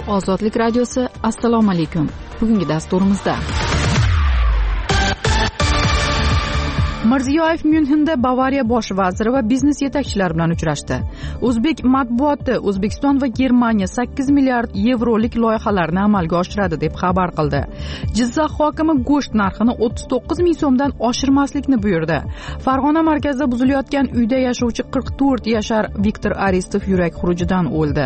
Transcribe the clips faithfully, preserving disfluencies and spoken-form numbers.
Ozodlik radiosi. Assalomu alaykum. Bugungi dasturimizda Mirziyoyev Myunxenda Bavariya bosh vaziri va biznes yetakchilari bilan uchrashdi. O'zbek matbuoti O'zbekiston va Germaniya sakkiz milliard yevrolik loyihalarni amalga oshiradi deb xabar qildi. Jizzax hokimi go'sht narxini o'ttiz to'qqiz ming so'mdan oshirmaslikni buyurdi. Farg'ona markazida buzilayotgan uyda yashovchi qirq to'rt yashar Viktor Aristov yurak xurujidan o'ldi.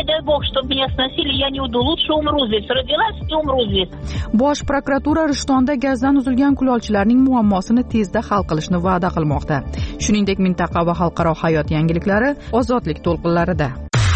Bosh prokuratura Rishtonda gazdan uzilgan kulolchilarning muammosini tezda hal qilishni va'da qilmoqda. Shuningdek, mintaqa va xalqaro hayot yangiliklari Ozodlik to'lqinlarida.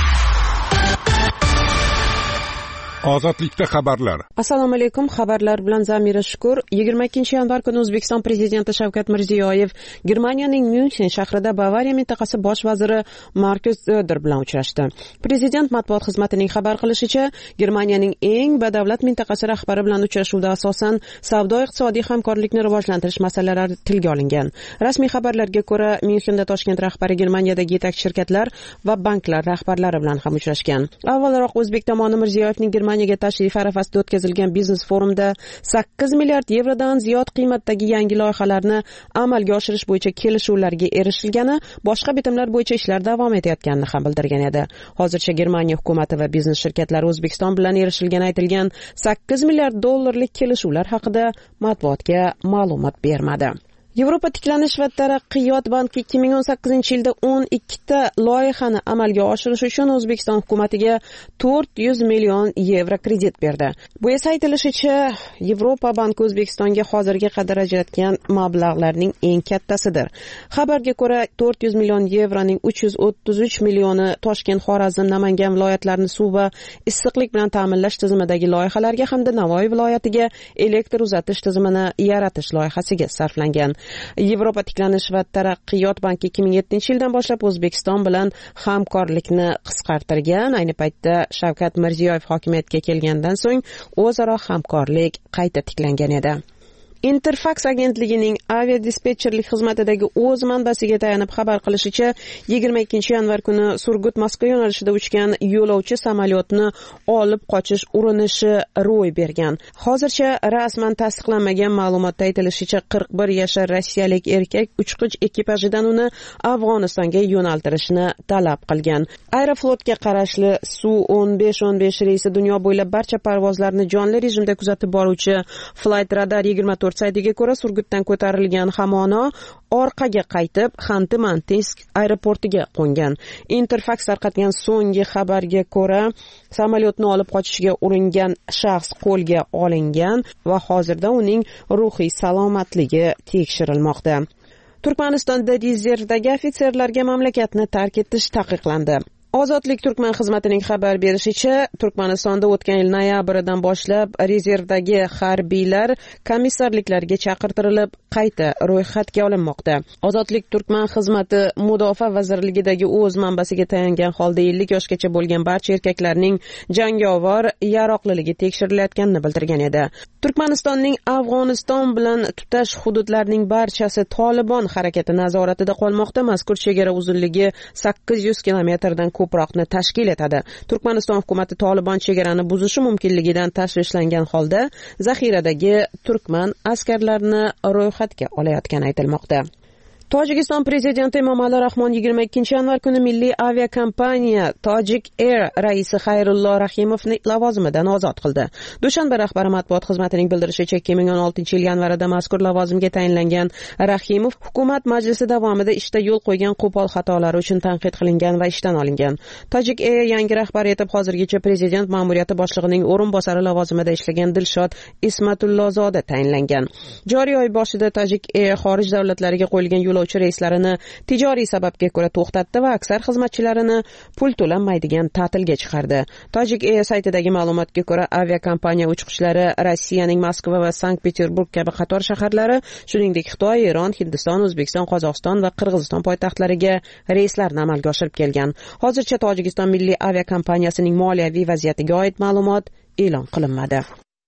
Ozodlikda xabarlar. Assalomu alaykum. Xabarlar bilan Zamira Shukur. yigirma ikkinchi yanvar kuni O'zbekiston prezidenti Shavkat Mirziyoyev Germaniyaning Myunxen shahrida Bavariya mintaqasi bosh vaziri Markus Söder bilan uchrashdi. Prezident matbuot xizmatining xabar qilishicha, Germaniyaning eng badavlat mintaqasi rahbari bilan uchrashuvda asosan savdo-iqtisodiy hamkorlikni rivojlantirish masalalari tilga olingan. Rasmiy xabarlarga ko'ra, Myunxenda Toshkent rahbari Germaniyadagi yetakchi shirkatlar va banklar rahbarlari bilan ham uchrashgan. Avvalroq O'zbek tomoni Mirziyoyevning Germaniyaga tashrif arafasida o'tkazilgan biznes forumda sakkiz milliard yevrodan ziyod qiymatdagi yangi loyihalarni amalga oshirish bo'yicha kelishuvlarga erishilgani, boshqa bitimlar bo'yicha ishlar davom etayotganini ham bildirgan edi. Hozircha Germaniya hukumati va biznes shirkatlari O'zbekiston bilan erishilgani aytilgan sakkiz milliard dollarlik kelishuvlar haqida matbuotga ma'lumot bermadi. Yevropa tiklanish va taraqqiyot banki ikki ming o'n sakkizinchi yilda o'n ikkita loyihani amalga oshirish uchun O'zbekiston hukumatiga to'rt yuz million yevro kredit berdi. Bu esa aytilishicha, Yevropa banki O'zbekistonga hozirga qadar ajratgan mablag'larning eng kattasidir. Xabarga ko'ra, to'rt yuz million yevroning uch yuz o'ttiz uch millioni Toshkent, Xorazm, Namangan viloyatlarini suv va issiqlik bilan ta'minlash tizimidagi loyihalarga hamda Navoiy viloyatiga elektr uzatish tizimini yaratish loyihasiga sarflangan. Yevropa tiklanish va taraqqiyot banki ikki ming yettinchi yildan boshlab O'zbekiston bilan hamkorlikni qisqartirgan. Ayni paytda Shavkat Mirziyoyev hokimiyatga kelgandan so'ng o'zaro hamkorlik qayta tiklangan edi. Interfax agentligining aviadispetcherlik xizmatidagi o'z manbasiga tayanib xabar qilishicha, yigirma ikkinchi yanvar kuni Surgut Moskva yo'nalishida uchgan yo'lovchi samolyotni olib qochish urinishi ro'y bergan. Hozircha rasman tasdiqlanmagan ma'lumotda aytilishicha, qirq bir yashar rossiyalik erkak uchqich ekipajidan uni Afg'onistonga yo'naltirishni talab qilgan. Aeroflotga qarashli Su o'n besh o'n besh reysi dunyo bo'ylab barcha parvozlarni jonli rejimda kuzatib boruvchi Flight Radar yigirma to'rt saytiga ko'ra, Surgutdan ko'tarilgan Hamono orqaga qaytib, Xanti-Mansisk aeroportiga qo'ngan. Interfax tarqatgan so'nggi xabarga ko'ra, samolyotni olib qochishga uringan shaxs qo'lga olingan va hozirda uning ruhiy salomatligi tekshirilmoqda. Turkmanistonda rezervdagi ofitserlarga mamlakatni tark etish taqiqlandi. Ozodlik Turkman xizmatining xabar berishicha, Turkmanistonda o'tgan yil noyabridan boshlab rezervdagi harbiylar komissarliklarga chaqirtirilib, qayta ro'yxatga olinmoqda. Ozodlik Turkman xizmati Mudofaa vazirligidagi o'z manbasiga tayangan holda ellik yoshgacha bo'lgan barcha erkaklarning jangovar yaroqliligi tekshirilayotganini bildirgan edi. Turkmanistonning Afg'oniston bilan tutash hududlarining barchasi Tolibon harakati nazoratida qolmoqda. Mazkur chegara uzunligi sakkiz yuz kilometrdan ko'proqni tashkil etadi. Turkmaniston hukumati Tolibon chegarani buzishi mumkinligidan tashvishlangan holda zaxiradagi turkman askarlarini ro'yxatga olayotgani aytilmoqda. Tojikiston prezidenti Emomali Rahmon yigirma ikkinchi yanvar kuni milliy aviakompaniya Tajik Air raisi Xayrullo Rahimovni lavozimidan ozod qildi. Dushanba rahbari matbuot xizmatining bildirishicha, ikki ming o'n oltinchi yil yanvarida mazkur lavozimga tayinlangan Rahimov hukumat majlisi davomida ishda yo'l qo'ygan qo'pol xatolari uchun tanqid qilingan va ishdan olingan. Tajik Air yangi rahbar etib hozirgacha prezident ma'muriyati boshlig'ining o'rinbosari lavozimida ishlagan Dilshod Ismatullazoda tayinlangan. Joriy oy boshida Tajik Air xorij davlatlariga qo'yilgan yo'l yo'lovchi reyslarini tijoriy sababga ko'ra to'xtatdi va aksar xizmatchilarini pul to'lanmaydigan ta'tilga chiqardi. Tajik Air saytidagi ma'lumotga ko'ra, aviakompaniya uchqishlari Rossiyaning Moskva va Sankt-Peterburg kabi qator shaharlari, shuningdek Xitoy, Eron, Hindiston, O'zbekiston, Qozog'iston va Qirg'iziston poytaxtlariga reyslarni amalga oshirib kelgan. Hozircha Tojikiston milliy aviakompaniyasining moliyaviy vaziyatiga oid ma'lumot e'lon qilinmadi.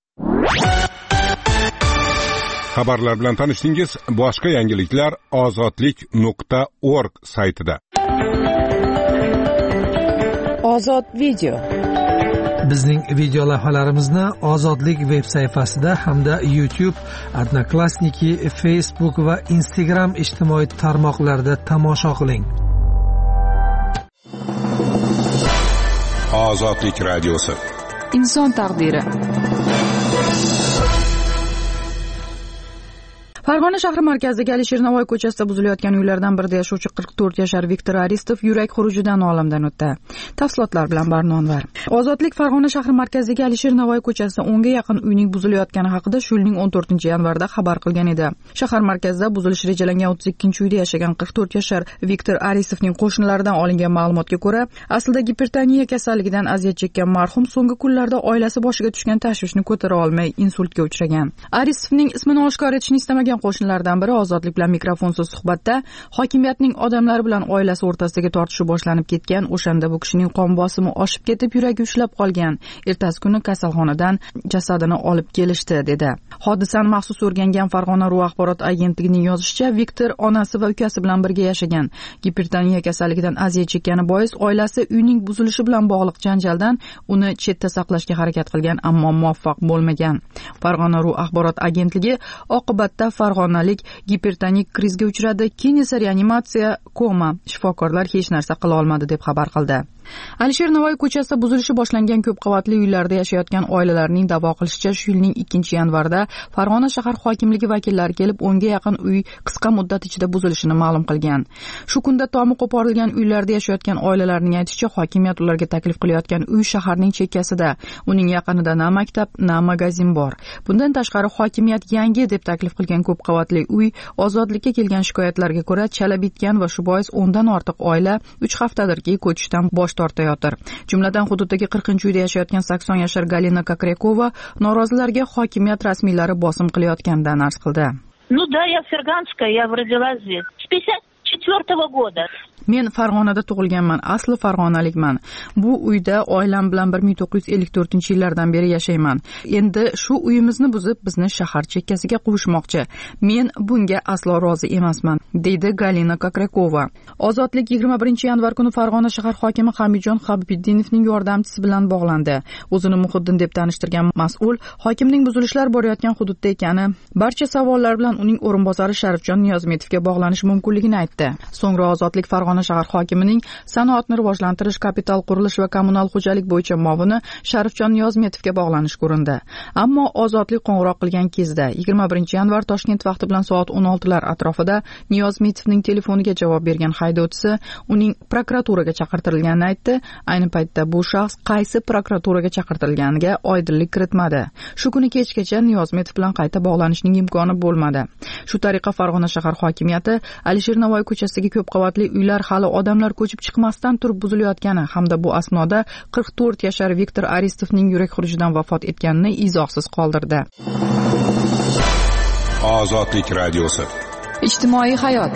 Xabarlar bilan tanishdingiz. Boshqa yangiliklar ozodlik nuqta org saytida. Ozod video. Bizning video lavhalarimizni Ozodlik veb sayfasida hamda YouTube, Odnoklassniki, Facebook va Instagram ijtimoiy tarmoqlarida tomosha qiling. Ozodlik radiosi. Inson taqdiri. Farg'ona shahri markazidagi Alisher Navoiy ko'chasida buzilayotgan uylardan birida yashovchi qirq to'rt yashar Viktor Aristov yurak xurujidan olamdan o'tdi. Tafsilotlar bilan Barno Anvar. Ozodlik Farg'ona shahri markazidagi Alisher Navoiy ko'chasida o'nga yaqin uyning buzilayotgani haqida shu yilning o'n to'rtinchi yanvarda xabar qilgan edi. Shahar markazida buzilish rejalangan o'ttiz ikkinchi uyda yashagan qirq to'rt yashar Viktor Aristovning qo'shnilaridan olingan ma'lumotga ko'ra, aslida gipertoniya kasalligidan aziyat chekkan marhum so'nggi kunlarda oilasi boshiga tushgan tashvishni ko'tara olmay insultga uchragan. Aristovning ismini oshkor etishni istamagan qo'shnilardan biri Ozodlik bilan mikrofonsiz suhbatda hokimiyatning odamlari bilan oilasi o'rtasidagi tortishuv boshlanib ketgan, o'shanda bu kishining qon bosimi oshib ketib, yuragi ushlab qolgan. Ertasi kuni kasalxonadan jasadini olib kelishdi dedi. Hodisani maxsus o'rgangan Farg'ona Ru axborot agentligining yozishicha, Viktor onasi va ukasi bilan birga yashagan. Gipertoniya kasalligidan aziyat chekkani bois oilasi uyning buzilishi bilan bog'liq janjaldan uni chetda saqlashga harakat qilgan, ammo muvaffaq bo'lmagan. Farg'ona Ru axborot agentligi oqibatda farg'onalik gipertonik krizga uchradi, keyin esa reanimatsiya, koma. Shifokorlar hech narsa qila olmadi deb xabar qildi. Alisher Navoiy ko'chasida buzilishi boshlangan ko'p qavatli uylarda yashayotgan oilalarning da'vo qilishicha, shu yilning ikkinchi yanvarda Farg'ona shahar hokimligi vakillari kelib o'nga yaqin uy qisqa muddat ichida buzilishini ma'lum qilgan. Shu kunda tomi qo'porilgan uylarda yashayotgan oilalarning aytishicha, hokimiyat ularga taklif qilayotgan uy shaharning chekkasida. Uning yaqinida na maktab, na magazin bor. Bundan tashqari hokimiyat yangi deb taklif qilgan ko'p qavatli uy Ozodlikka kelgan shikoyatlarga ko'ra chala bitgan va shu bois o'ndan ortiq oila uch haftadirki ko'chishdan bosh tortayotir. Jumladan hududdagi qirqinchi uyda yashayotgan sakson yashar Galina Kokrekova norozilarga hokimiyat rasmiylari bosim qilayotganidan arz qildi. Ну да, я Ферганская, я родилась здесь. С пятьдесят четвёртого года. Men Farg'onada tug'ilganman, asli farg'onalikman. Bu uyda oilam bilan bir ming to'qqiz yuz ellik to'rtinchi yillardan beri yashayman. Endi shu uyimizni buzib, bizni shahar chekkasiga quvishmoqchi. Men bunga aslo rozi emasman, deydi Galina Kokrekova. Ozodlik yigirma birinchi yanvar kuni Farg'ona shahar hokimi Hamidjon Habibiddinovning yordamchisi bilan bog'landi. O'zini Muhiddin deb tanishtirgan mas'ul hokimning buzilishlar borayotgan hududda ekani, barcha savollar bilan uning o'rinbosari Sharifjon Niyozmetovga bog'lanish mumkinligini aytdi. So'ngra Ozodlik Farg'ona shahar hokimining sanoatni rivojlantirish, kapital qurilish va kommunal xo'jalik bo'yicha muavini Sharifjon Niyozmetovga bog'lanish ko'rindi. Ammo Ozodlik qo'ng'iroq qilgan kezda yigirma birinchi yanvar Toshkent vaqti bilan soat o'n oltilar atrofida Niyozmetovning telefoniga javob bergan haydovchisi uning prokuraturaga chaqirtirilganini aytdi. Ayni paytda bu shaxs qaysi prokuraturaga chaqirtirilganiga oydinlik kiritmadi. Shu kuni kechgacha Niyozmetov bilan qayta bog'lanishning imkoni bo'lmadi. Shu tariqa Farg'ona shahar hokimiyati Alisher Navoiy ko'chasidagi ko'p qavatli uylar hali odamlar ko'chib chiqmasdan turib buzilayotgani hamda bu asnoda qirq to'rt yashar Viktor Aristovning yurak xurujidan vafot etganini izohsiz qoldirdi. Ozodlik radiosi. Ijtimoiy hayot.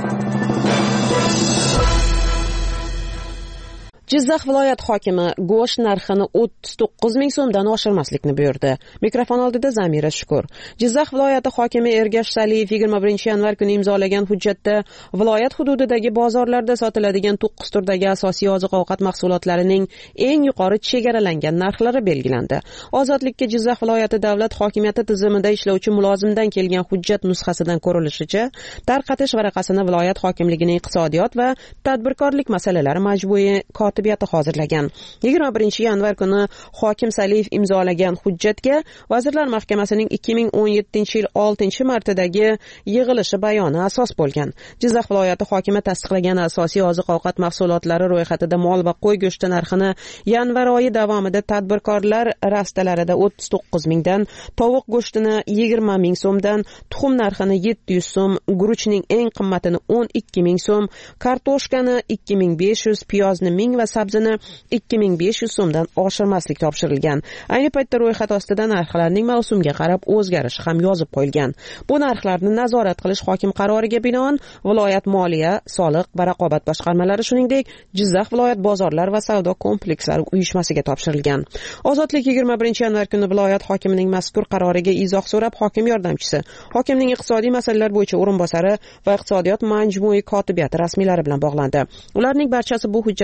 Jizzax viloyat hokimi go'sht narxini o'ttiz to'qqiz ming so'mdan oshirmaslikni buyurdi. Mikrofon oldida Zamira Shukur. Jizzax viloyati hokimi Ergash Saliyev yigirma birinchi yanvar kuni imzolagan hujjatda viloyat hududidagi bozorlarda sotiladigan to'qqiz turdagi asosiy oziq-ovqat mahsulotlarining eng yuqori chegaralangan narxlari belgilandi. Ozodlikka Jizzax viloyati davlat hokimiyati tizimida ishlovchi mulozimdan kelgan hujjat nusxasidan ko'rilishicha, tarqatish varaqasini viloyat hokimligining iqtisodiyot va tadbirkorlik masalalari majmuiy kotibiyati hozirlagan. yigirma birinchi yanvar kuni hokim Saliyev imzolagan hujjatga Vazirlar Mahkamasining ikki ming o'n yettinchi yil oltinchi martadagi yig'ilishi bayoni asos bo'lgan. Jizzax viloyati hokimi tasdiqlagan asosiy oziq-ovqat mahsulotlari ro'yxatida mol va qo'y go'shti narxini yanvar oyi davomida tadbirkorlar rastalarida o'ttiz to'qqiz mingdan, tovuq go'shtini yigirma ming so'mdan, tuxum narxini yetti yuz so'm, guruchning eng qimmatini o'n ikki ming so'm, kartoshkani ikki ming besh yuz, piyozni ming va sabzini ikki ming besh yuz so'mdan oshirmaslik topshirilgan. Ayni paytda ro'yxat ostida narxlarning mavsumga qarab o'zgarishi ham yozib qo'yilgan. Bu narxlarni nazorat qilish hokim qaroriga binoan viloyat moliya, soliq va raqobat boshqarmalari, shuningdek Jizzax viloyat bozorlar va savdo komplekslari uyushmasiga topshirilgan. Ozodlik yigirma birinchi yanvar kuni viloyat hokimining mazkur qaroriga izoh so'rab hokim yordamchisi, hokimning iqtisodiy masalalar bo'yicha o'rinbosari va iqtisodiyot majmuiy kotibiyati rasmiylari bilan bog'landi. Ularning barchasi bu hujjatdan xabar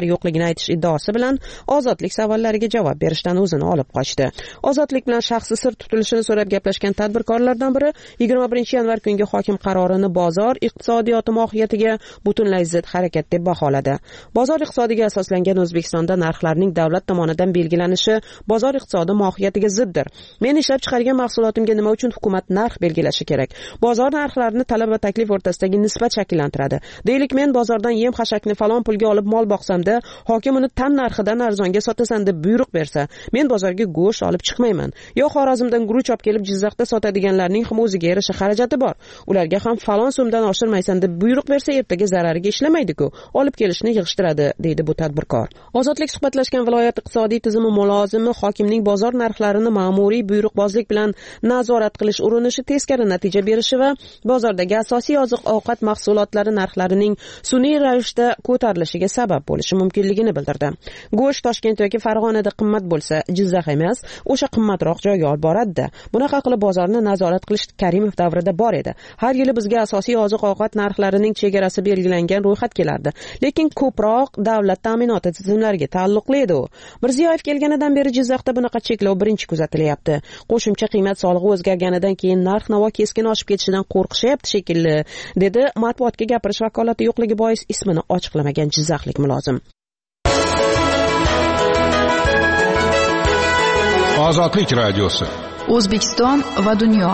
guvohlari yo'qligini aytish iddaosi bilan ozodlik savollariga javob berishdan o'zini olib qochdi. Ozodlik bilan shaxsi sir tutilishini so'rab gaplashgan tadbirkorlardan biri yigirma birinchi yanvar kungi hokim qarorini bozor iqtisodiyoti mohiyatiga butunlay zid harakat deb baholadi. Bozor iqtisodiga asoslangan O'zbekistonda narxlarning davlat tomonidan belgilanishi bozor iqtisodi mohiyatiga ziddir. Men ishlab chiqargan mahsulotimga nima uchun hukumat narx belgilashi kerak? Bozor narxlarini talab va taklif o'rtasidagi nisbat shakllantiradi. Deylik, men bozordan yem xashakni falon pulga olib mol boqsamda, hokim uni tan narxidan arzonga sotasan deb buyruq bersa, men bozorga go'sht olib chiqmayman. Yo Xorazmdan guruch olib kelib Jizzaxda sotadiganlarning ham o'ziga yarasha xarajati bor. Ularga ham falon so'mdan oshirmaysan deb buyruq bersa, ertaga zarariga ishlamaydi-ku, olib kelishni yig'ishtiradi, deydi bu tadbirkor. Ozodlik suhbatlashgan viloyat iqtisodiy tizimi mulozimi hokimning bozor narxlarini ma'muriy buyruqbozlik bilan nazorat qilish urinishi teskari natija berishi va bozordagi asosiy oziq-ovqat mahsulotlari narxlarining sun'iy ravishda ko'tarilishiga sabab bo'lishi mumkinligini bildirdi. Go'sht Toshkent yoki Farg'onada qimmat bo'lsa, Jizzax emas, o'sha qimmatroq joyga olib boradi-da. Bunaqa qilib bozorni nazorat qilish Karimov davrida bor edi. Har yili bizga asosiy oziq-ovqat narxlarining chegarasi belgilangan ro'yxat kelardi, lekin ko'proq davlat ta'minoti tizimlariga taalluqli edi u. Mirziyoyev kelganidan beri Jizzaxda bunaqa cheklov birinchi kuzatilyapti. Qo'shimcha qiymat solig'i o'zgarganidan keyin narx-navo keskin oshib ketishidan qo'rqishyapti shekilli, dedi matbuotga gapirish vakolati yo'qligi bois ismini ochiqlamagan jizzaxlik mulozim. Ozodlik radiosi. O'zbekiston va dunyo.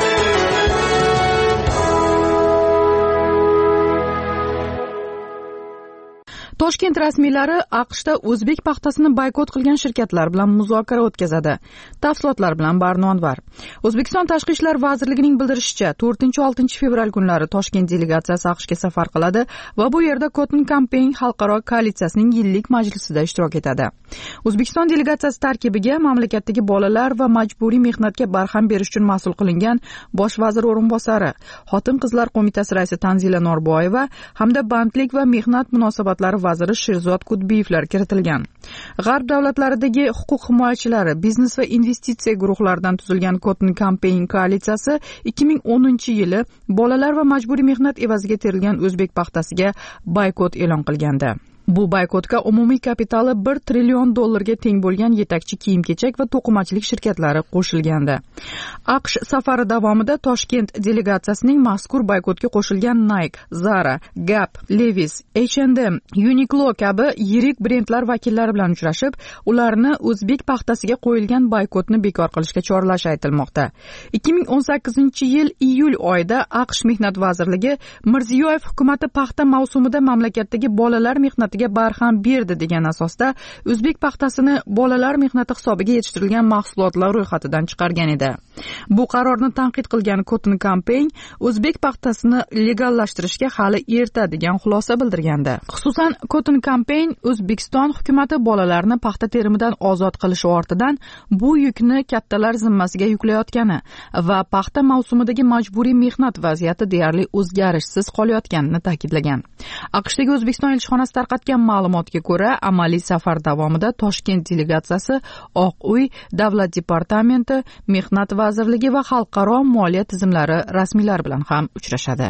Toshkent rasmiylari AQShda o'zbek paxtasini boykot qilgan shirkatlar bilan muzokara o'tkazadi. Tafsilotlar bilan Barnonvar. O'zbekiston Tashqi ishlar vazirligining bildirishicha, to'rtinchi oltinchi fevral kunlari Toshkent delegatsiyasi AQShga safar qiladi va bu yerda Cotton Campaign xalqaro koalitsiyasining yillik majlisida ishtirok etadi. O'zbekiston delegatsiyasi tarkibiga mamlakatdagi bolalar va majburiy mehnatga barham berish uchun mas'ul qilingan bosh vazir o'rinbosari, Xotin-qizlar qo'mitasi raisi Tanzila Norboyeva hamda bandlik va mehnat munosabatlari vaziri Sherzod Kudbiyevlar kiritilgan. G'arb davlatlaridagi huquq himoyachilari, biznes va investitsiya guruhlaridan tuzilgan Cotton Campaign koalitsiyasi ikki ming o'ninchi yili bolalar va majburiy mehnat evaziga terilgan o'zbek paxtasiga boykot e'lon qilgandi. Bu boykotga umumiy kapitali bir trillion dollarga teng bo'lgan yetakchi kiyim-kechak va to'qimachilik shirkatlari qo'shilgandi. AQSh safari davomida Toshkent delegatsiyasining mazkur boykotga qo'shilgan Nike, Zara, Gap, Levi's, H and M, Uniqlo kabi yirik brendlar vakillari bilan uchrashib, ularni o'zbek paxtasiga qo'yilgan boykotni bekor qilishga chorlashi aytilmoqda. ikki ming o'n sakkizinchi yil iyul oyida AQSh Mehnat vazirligi Mirziyoyev hukumatı paxta mavsumida mamlakatdagi bolalar mehnati barham berdi degan asosda o'zbek paxtasini bolalar mehnati hisobiga yetishtirilgan mahsulotlar ro'yxatidan chiqargan edi. Bu qarorni tanqid qilgan Cotton Campaign o'zbek paxtasini legallashtirishga hali erta degan xulosa bildirgandi. Xususan, Cotton Campaign O'zbekiston hukumati bolalarni paxta terimidan ozod qilish ortidan bu yukni kattalar zimmasiga yuklayotgani va paxta mavsumidagi majburiy mehnat vaziyati deyarli o'zgarishsiz qolayotganini ta'kidlagan. AQShdagi O'zbekiston elchixonasi tarqatgan ma'lumotga ko'ra, amaliy safar davomida Toshkent delegatsiyasi Oq uy, Davlat departamenti, Mehnat vazirligi va xalqaro moliya tizimlari rasmiylari bilan ham uchrashadi.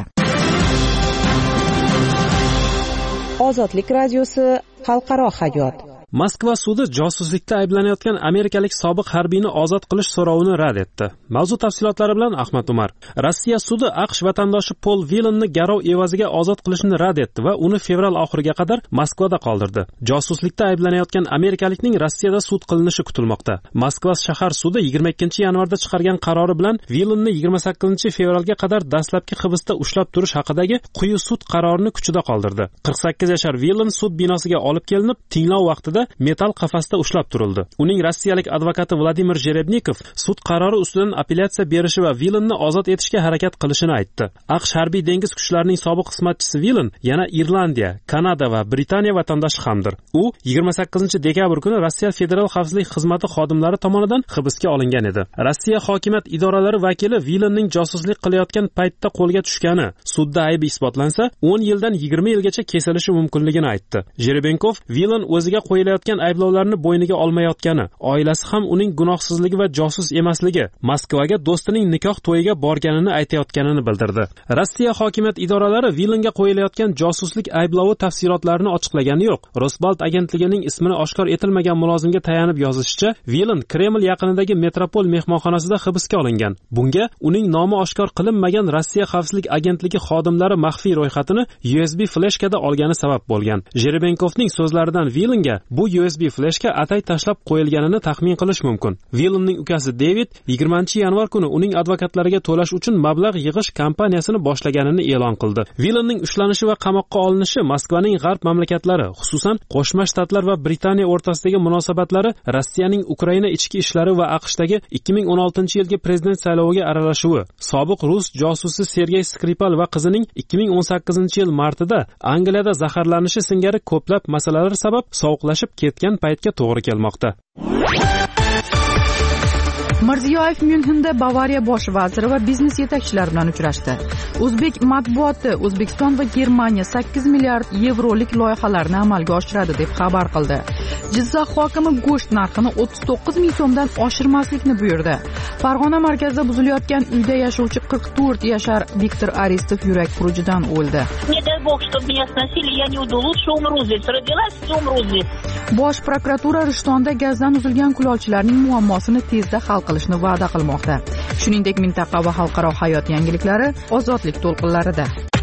Ozodlik radiosi xalqaro hayot. Moskva sudi josuslikda ayblanayotgan amerikalik sobiq harbiyni ozod qilish so'rovini rad etdi. Mavzu tafsilotlari bilan Ahmad Umar. Rossiya sudi AQSh vatandoshi Pol Villanni garov evaziga ozod qilishni rad etdi va uni fevral oxiriga qadar Moskvada qoldirdi. Josuslikda ayblanayotgan amerikalikning Rossiyada sud qilinishi kutilmoqda. Moskva shahar sudi yigirma ikkinchi yanvarda chiqargan qarori bilan Villanni yigirma sakkizinchi fevralga qadar dastlabki hibsda ushlab turish haqidagi quyi sud qarorini kuchida qoldirdi. qirq sakkiz yashar Villan sud binosiga olib kelinib, tinglov vaqtida metal qafasda ushlab turildi. Uning rossiyalik advokati Vladimir Jerebnikov sud qarori ustidan apellyatsiya berishi va Villanni ozod etishga harakat qilishini aytdi. AQSh harbiy dengiz kuchlarining sobiq xizmatchisi Villan yana Irlandiya, Kanada va Britaniya vatandoshi hamdir. U yigirma sakkizinchi dekabr kuni Rossiya Federal xavfsizlik xizmati xodimlari tomonidan hibsga olingan edi. Rossiya hokimiyat idoralari vakili Villanning josuslik qilayotgan paytda qo'lga tushgani, sudda aybi isbotlansa, o'n yildan yigirma yilgacha kesilishi mumkinligini aytdi. Jerebenkov Villan o'ziga qo'yilgan qo'yilayotgan ayblovlarni bo'yniga olmayotgani, oilasi ham uning gunohsizligi va josus emasligi, Moskvaga do'stining nikoh to'yiga borganini aytayotganini bildirdi. Rossiya hokimiyat idoralari Vilenga qo'yilayotgan josuslik ayblovi tafsilotlarini ochiqlagani yo'q. Rosbalt agentligining ismini oshkor etilmagan mulozimga tayanib yozishicha, Vilen Kreml yaqinidagi Metropol mehmonxonasida hibsga olingan. Bunga uning nomi oshkor qilinmagan Rossiya xavfsizlik agentligi xodimlari maxfiy ro'yxatini U S B fleshkada olgani sabab bo'lgan. Jerebenkovning so'zlaridan Vilenga bu U S B fleshka atay tashlab qo'yilganini taxmin qilish mumkin. Vilenning ukasi David yigirmanchi yanvar kuni uning advokatlariga to'lash uchun mablag' yig'ish kampaniyasini boshlaganini e'lon qildi. Vilenning ushlanishi va qamoqqa olinishi Moskvaning g'arb mamlakatlari, xususan Qo'shma Shtatlar va Britaniya o'rtasidagi munosabatlari, Rossiyaning Ukraina ichki ishlari va AQShdagi ikki ming o'n oltinchi yilgi prezident sayloviga aralashuvi, sobiq rus josusi Sergey Skripal va qizining ikki ming o'n sakkizinchi yil martida Angliyada zaharlanishi singari ko'plab masalalar sabab sovuqlashib ketgan paytga to'g'ri kelmoqda. Mirziyoyev Myunxenda Bavariya bosh vaziri va biznes yetakchilari bilan uchrashdi. O'zbek matbuoti O'zbekiston va Germaniya sakkiz milliard yevrolik loyihalarni amalga oshiradi deb xabar qildi. Jizzax hokimi go'sht narxini o'ttiz to'qqiz ming so'mdan oshirmaslikni buyurdi. Farg'ona markazida buzilayotgan uyda yashovchi qirq to'rt yashar Viktor Aristov yurak xurujidan o'ldi. Bosh prokuratura Rishtonda gazdan uzilgan kulolchilarning muammosini tezda hal qilishni va'da qilmoqda. Shuningdek, mintaqa va xalqaro hayot yangiliklari ozodlik to'lqinlarida.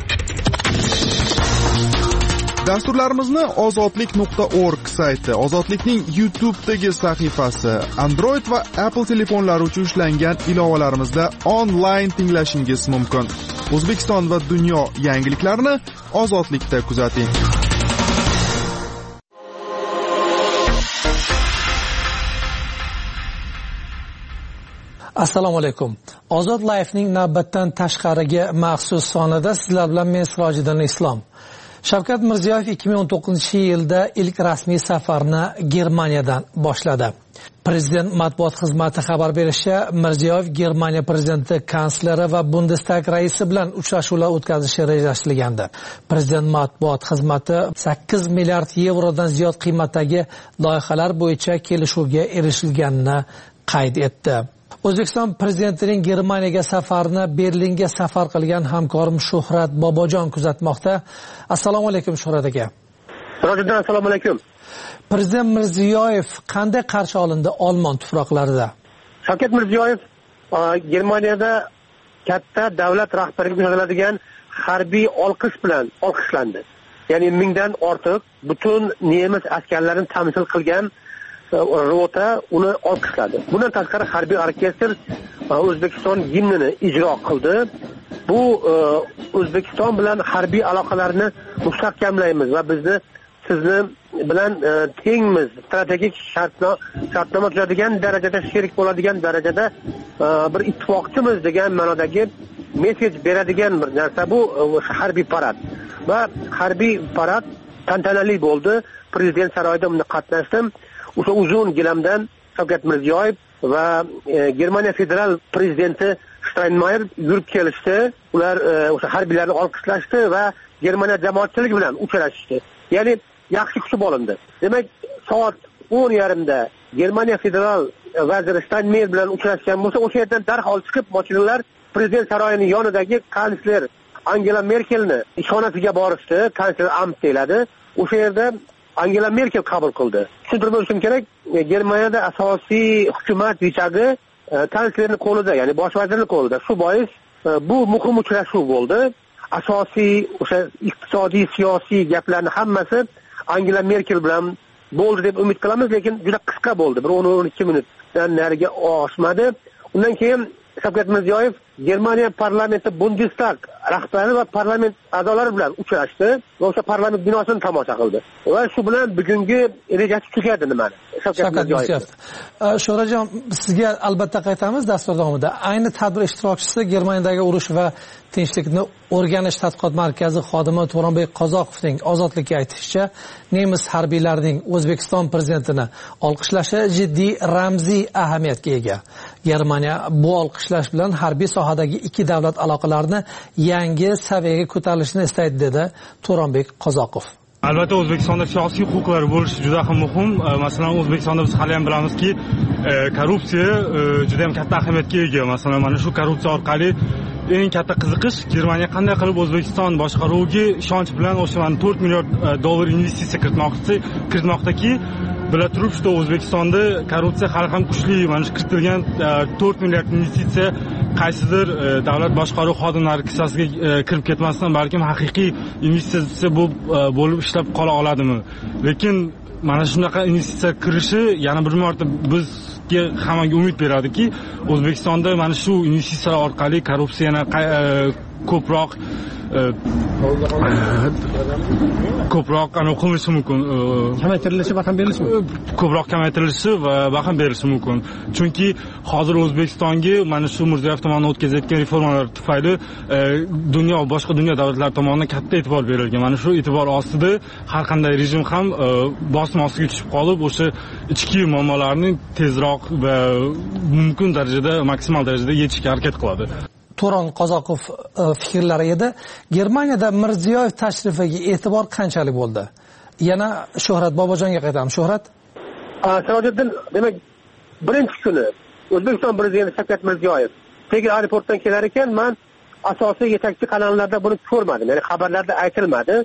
Dasturlarimizni ozodlik nuqta org sayti, Ozodlikning YouTube'dagi sahifasi, Android va Apple telefonlari uchun ishlangan ilovalarimizda onlayn tinglashingiz mumkin. O'zbekiston va dunyo yangiliklarini Ozodlikda kuzating. Assalomu alaykum. Ozod Life'ning navbatdan tashqariga maxsus sonida sizlar bilan men Sirojiddin Islom. Shavkat Mirziyoyev ikki ming o'n to'qqizinchi yilda ilk rasmiy safarni Germaniyadan boshladi. Prezident matbuot xizmati xabar berishicha, Mirziyoyev Germaniya prezidenti, kansleri va Bundestag raisi bilan uchrashuvlar o'tkazishi rejalashtirilgandi. Prezident matbuot xizmati sakkiz milliard yevrodan ziyod qiymatdagi loyihalar bo'yicha kelishuvga erishilganini qayd etdi. O'zbekiston prezidentining Germaniyaga safarini Berlinga safar qilgan hamkorim Shuhrat Bobojon kuzatmoqda. Assalomu alaykum Shuhrat aka. Sirojiddin, assalomu alaykum. Prezident Mirziyoyev qanday qarshi olindi Olmon tuproqlarida? Shavkat Mirziyoyev Germaniyada katta davlat rahbariga ko'rsatiladigan harbiy olqish bilan olqishlandi. Ya'ni mingdan ortiq butun nemis askarlarini tamsil qilgan rota uni olqishladi. Bundan tashqari harbiy orkestr O'zbekiston gimnini ijro qildi. Bu O'zbekiston bilan harbiy aloqalarni mustahkamlaymiz va bizni sizni bilan tengmiz, strategik shartnoma tuzadigan darajada, sherik bo'ladigan darajada bir ittifoqchimiz degan ma'nodagi mesej beradigan bir narsa bu harbiy parad. Va harbiy parad tantanali bo'ldi. Prezident saroyida unda qatnashdim. O'sha uzun gilamdan Shavkat Mirziyoyev va e, Germaniya federal prezidenti Steinmeier yurib kelishdi. Ular e, o'sha harbiylarni olqishlashdi va Germaniya jamoatchiligi bilan uchrashishdi. Ya'ni yaxshi kutib olindi. Demak, soat o'n yarimda Germaniya federal vaziri Steinmeier bilan uchrashgan bo'lsa, o'sha yerdan darhol chiqib mashinalar prezident saroyining yonidagi kansler Angela Merkelni ishxonasiga borishdi. Kansler amt deyiladi. O'sha yerda Angela Merkel qabul qildi. Tushuntirib o'tishim kerak, Germaniyada asosiy hukumat yechagi kanslerning qo'lida, ya'ni bosh vazirning qo'lida. Shu bois bu muhim uchrashuv bo'ldi. Asosiy o'sha iqtisodiy, siyosiy gaplarning hammasi Angela Merkel bilan bo'ldi deb umid qilamiz, lekin juda qisqa bo'ldi. bir o'n o'n ikki minutdan nariga oshmadi. Undan keyin Shavkat Mirziyoyev Germaniya parlamenti Bundestag rahbari va parlament a'zolari bilan uchrashdi va o'sha parlament binosini tomosha qildi. Va shu bilan bugungi rejasi tugadi nimani? Shavkat Mirziyoyev. Sho'rajon, sizga albatta qaytamiz dastur davomida. Ayni tadbir ishtirokchisi Germaniyadagi urush va tinchlikni o'rganish tadqiqot markazi xodimi To'ronbek Qozoqovning Ozodlikka aytishicha, nemis harbiylarining O'zbekiston prezidentini olqishlashi jiddiy ramziy ahamiyatga ega. Germaniya bu olqishlash bilan harbiy sohadagi ikki davlat aloqalarini yangi saviyaga ko'tarilishini istaydi, dedi To'ronbek Qozoqov. Albatta O'zbekistonda siyosiy huquqlar bo'lishi juda ham muhim. Masalan, O'zbekistonda biz hali ham bilamizki, korrupsiya juda ham katta ahamiyatga ega. Masalan, mana shu korrupsiya orqali eng katta qiziqish Germaniya qanday qilib O'zbekiston boshqaruviga ishonch bilan o'sha to'rt milliard dollar investitsiya kiritmoqchi, kiritmoqdaki, bila turib, что O'zbekistonda korrupsiya hali ham kuchli. Mana shu kiritilgan to'rt milliard investitsiya qaysidir davlat boshqaruv xodimlari kissasiga kirib ketmasdan, balkim haqiqiy investitsiya bo'lib ishlab qola oladimi? Lekin mana shunaqa investitsiya kirishi yana bir marta bizga hammaga umid beradiki, O'zbekistonda mana shu investitsiyalar orqali korrupsiya yana ko'proq ko'proq aniq qilinishi mumkin, kamaytirilishi va ham berilishi mumkin, ko'proq kamaytirilishi va baham berilishi mumkin. Chunki hozir O'zbekistonga mana shu Mirziyoyev tomonidan o'tkazayotgan reformalar tufayli dunyo boshqa dunyo davlatlari tomonidan katta e'tibor berilgan. Mana shu e'tibor ostida har qanday rejim ham bosim ostiga tushib qolib, o'sha ichki muammolarni tezroq va mumkin darajada, maksimal darajada yechishga harakat qiladi. To'ron Qozoqov fikrlari edi. Germaniyada Mirziyoyev tashrifiga e'tibor qanchalik bo'ldi? Yana Shuhrat Bobojonga qaytamiz. Shuhrat? Sirojiddin, demak, birinchi kuni O'zbekiston prezidenti Shavkat Mirziyoyev Tegir aeroportdan kelar ekan, men asosiy yetakchi kanallarda buni ko'rmadim. Ya'ni xabarlarda aytilmadi.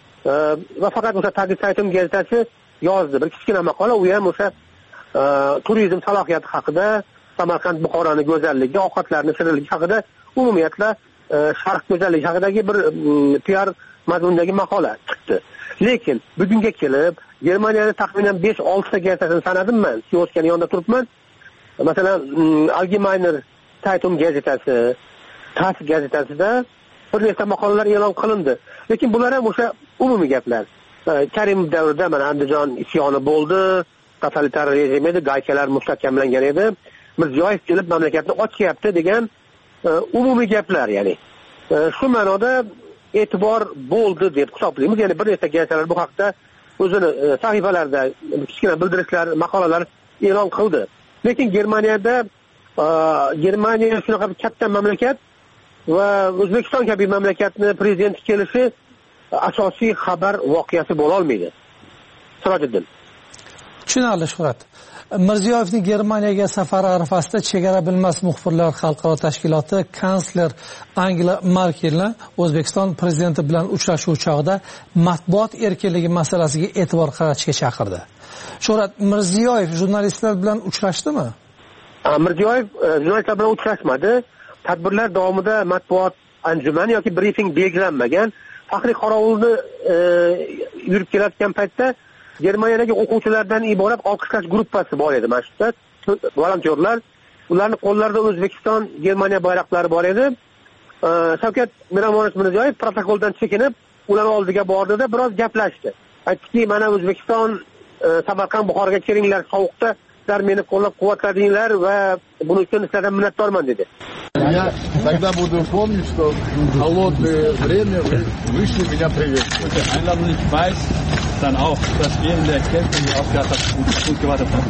Va faqat o'sha Tagi saytim gazetasi yozdi. Bir kichkina maqola, u ham o'sha turizm salohiyati haqida, Samarqand Buxoroning go'zalligi, ovqatlarning shirinligi haqida, umumiyatla sharq go'zalligi haqidagi bir P R mazmundagi maqola chiqdi. Lekin bugunga kelib Germaniyada taxminan besh olti ta gazetasini sanadim men. Kioskning yonida turibman. Masalan, Allgemeiner Zeitung gazetasi, Tas gazetasida bir nechta maqolalar e'lon qilindi. Lekin bular ham o'sha umumiy gaplar. Karimov davrida mana Andijon isyoni bo'ldi, totalitar rejim edi, gaykalar mustahkamlangan edi. Mirziyoyev kelib mamlakatni ochyapti degan umumiy gaplar, ya'ni shu ma'noda e'tibor bo'ldi deb hisoblaymiz. Ya'ni bir nechta gazetlar bu haqda o'zini sahifalarida kichkina bildirishlar, maqolalar e'lon qildi. Lekin Germaniyada Germaniya shunaqa bir katta mamlakat va O'zbekiston kabi mamlakatni prezidenti kelishi asosiy xabar voqeasi bo'la olmaydi. Sirojiddin. Tushunarli, Shuhrat. Mirziyoyevning Germaniyaga safari arafasida Chegara bilmas muxbirlar xalqaro tashkiloti kansler Angela Merkelni O'zbekiston prezidenti bilan uchrashuv chog'ida matbuot erkinligi masalasiga e'tibor qaratishga chaqirdi. Shuhrat, Mirziyoyev jurnalistlar bilan uchrashdimi? Mirziyoyev jurnalistlar bilan uchrashmadi. Tadbirlar davomida matbuot anjumani yoki briefing belgilanmagan. Faxriy qorovulni yurib kelayotgan paytda Germaniyadagi o'quvchilardan iborat olqishlash gruppasi bor edi mana shu yerda, volontyorlar. Ularning qo'llarida O'zbekiston, Germaniya bayroqlari bor edi. Shavkat Mirziyoyev protokoldan chekinib, ular oldiga bordida biroz gaplashdi. Aytdiki, mana O'zbekiston, Samarqand, Buxoroga kelinglar, sovuqda sizlar meni qo'llab-quvvatladinglar va buning uchun sizlardan minnatdorman dedi. Я тогда буду помнить, что в холодное время вы вышли меня приветствовать. Dann auch, dass wir in der Kälte die Aufgabe gut gewartet haben.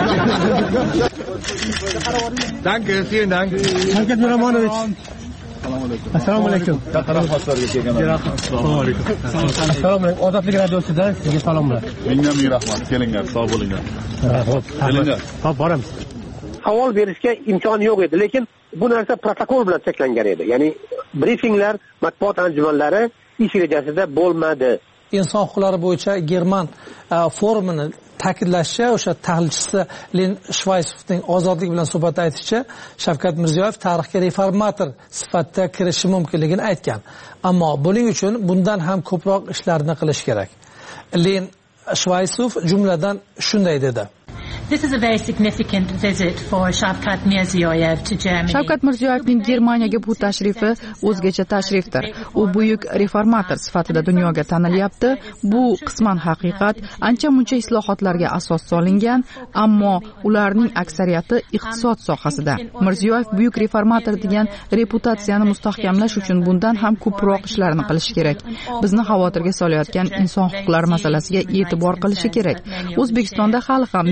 Danke, vielen Dank. Danke, Miramanovic. Assalomu alaykum. Assalomu alaykum. Assalomu alaykum. Ozodlik radiosidan sizga salomlar. Mingdan ming rahmat. Kelinglar, sog' bo'linglar. Kelinglar. Hop, boramiz. Savol berishga imkon yo'q edi, lekin bu narsa protokol bilan cheklangan edi. Ya'ni briefinglar, matbuot anjumanlari ish rejasida bo'lmadi. Inson huquqlari bo'yicha German forumini ta'kidlashicha, o'sha tahlilchisi Len Shvaysovning ozodlik bilan suhbatda aytishicha, Shavkat Mirziyoyev tarixga reformator sifatida kirishi mumkinligini aytgan. Ammo buning uchun bundan ham ko'proq ishlarni qilish kerak. Len Shvaysov jumladan shunday dedi: This is a very significant visit for Shavkat Mirziyoyev to Germany. Shavkat Mirziyoyevning Germaniyaga bu tashrifi o'zgacha tashrifdir. U buyuk reformator sifatida dunyoga tanilyapti. Bu qisman haqiqat, ancha-muncha islohotlarga asos solingan, ammo ularning aksariyati iqtisod sohasida. Mirziyoyev buyuk reformator degan reputatsiyani mustahkamlash uchun bundan ham ko'proq ishlarni qilish kerak. Bizni xavotirga solayotgan inson huquqlari masalasiga e'tibor qilishi kerak. O'zbekistonda hali ham minglab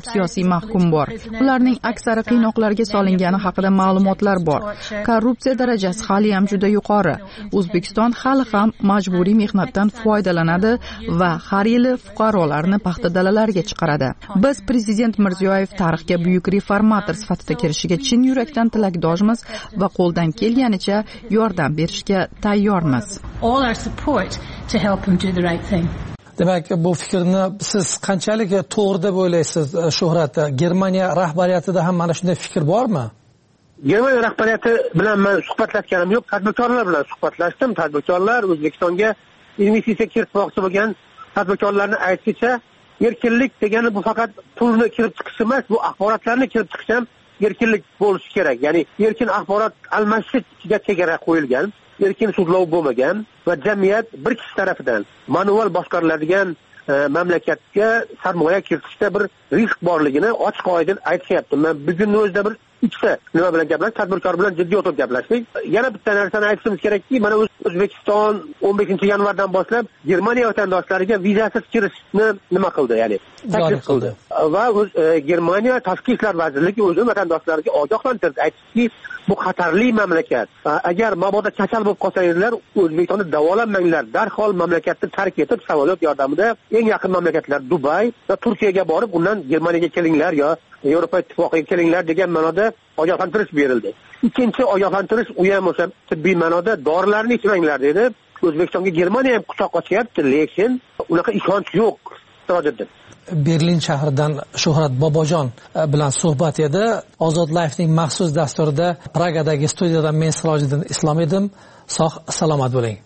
siyosiy mahkum bor. Ularning aksari qiynoqlarga solingani haqida ma'lumotlar bor. Korrupsiya darajasi hali ham juda yuqori. O'zbekiston hali ham majburiy mehnatdan foydalanadi va har yili fuqarolarni paxta dalalariga chiqaradi. Biz prezident Mirziyoyev tarixga buyuk reformator sifatida kirishiga chin yurakdan tilakdoshmiz va qo'ldan kelganicha yordam berishga tayyormiz. All our support to help him do the right thing. Demak, bu fikrni siz qanchalik to'g'ri deb o'ylaysiz, Shuhrat? Germaniya rahbariyatida ham mana shunday fikr bormi? Germaniya rahbariyati bilan men suhbatlashganim yo'q, tadbirkorlar bilan suhbatlashdim. Tadbirkorlar O'zbekistonga investitsiya kiritmoqchi bo'lgan tadbirkorlarni aytishicha, erkinlik degani bu faqat pulni kirib chiqish emas, bu axborotlarni kirib chiqish ham erkinlik bo'lishi kerak. Ya'ni erkin axborot almashishiga chegara qo'yilgan, erkin sudlov bo'lmagan va jamiyat bir kishi tarafidan manual boshqariladigan e, mamlakatga sarmoya kiritishda bir risk borligini ochiq-oydin aytishyapti. Men bugunning o'zida bir ikkita nima bilan gaplashdik, tadbirkor bilan jiddiy o'tirib gaplashdik. Yana bitta narsani aytishimiz kerakki, mana O'zbekiston o'n beshinchi yanvardan boshlab Germaniya vatandoshlariga vizasiz kirishni nima qildi, ya'ni taklif qildi. Va o'z e, Germaniya tashqi ishlar vazirligi o'z vatandoshlariga ogohlantirdi, aytdiki, bu xatarli mamlakat. Agar mabodo kasal bo'lib qolsangizlar, O'zbekistonda davolanmanglar, darhol mamlakatni tark etib samolyot yordamida eng yaqin mamlakatlar Dubay va Turkiyaga borib, undan Germaniyaga kelinglar yo Yevropa ittifoqiga kelinglar degan ma'noda ogohlantirish berildi. Ikkinchi ogohlantirish u ham o'sha tibbiy ma'noda dorilarni ichmanglar dedi. O'zbekistonga Germaniya ham quchoq ochyapti, lekin unaqa ishonch yo'q. Sirojiddin Berlin shahridan Shuhrat Bobojon bilan suhbat edi. Ozod Life'ning maxsus dasturida Pragadagi studiyadan men Sirojiddin Islom edim. Sog' salomat bo'ling.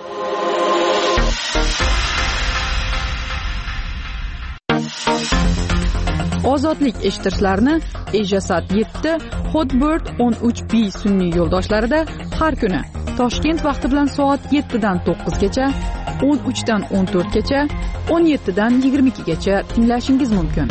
Ozodlik eshittirishlarni Ejasat yetti, Hotbird o'n uch B sun'iy yo'ldoshlarida har kuni Toshkent vaqti bilan soat yettidan to'qqizgacha, o'n uchdan o'n to'rtgacha, o'n yettidan yigirma ikkigacha tinglashingiz mumkin.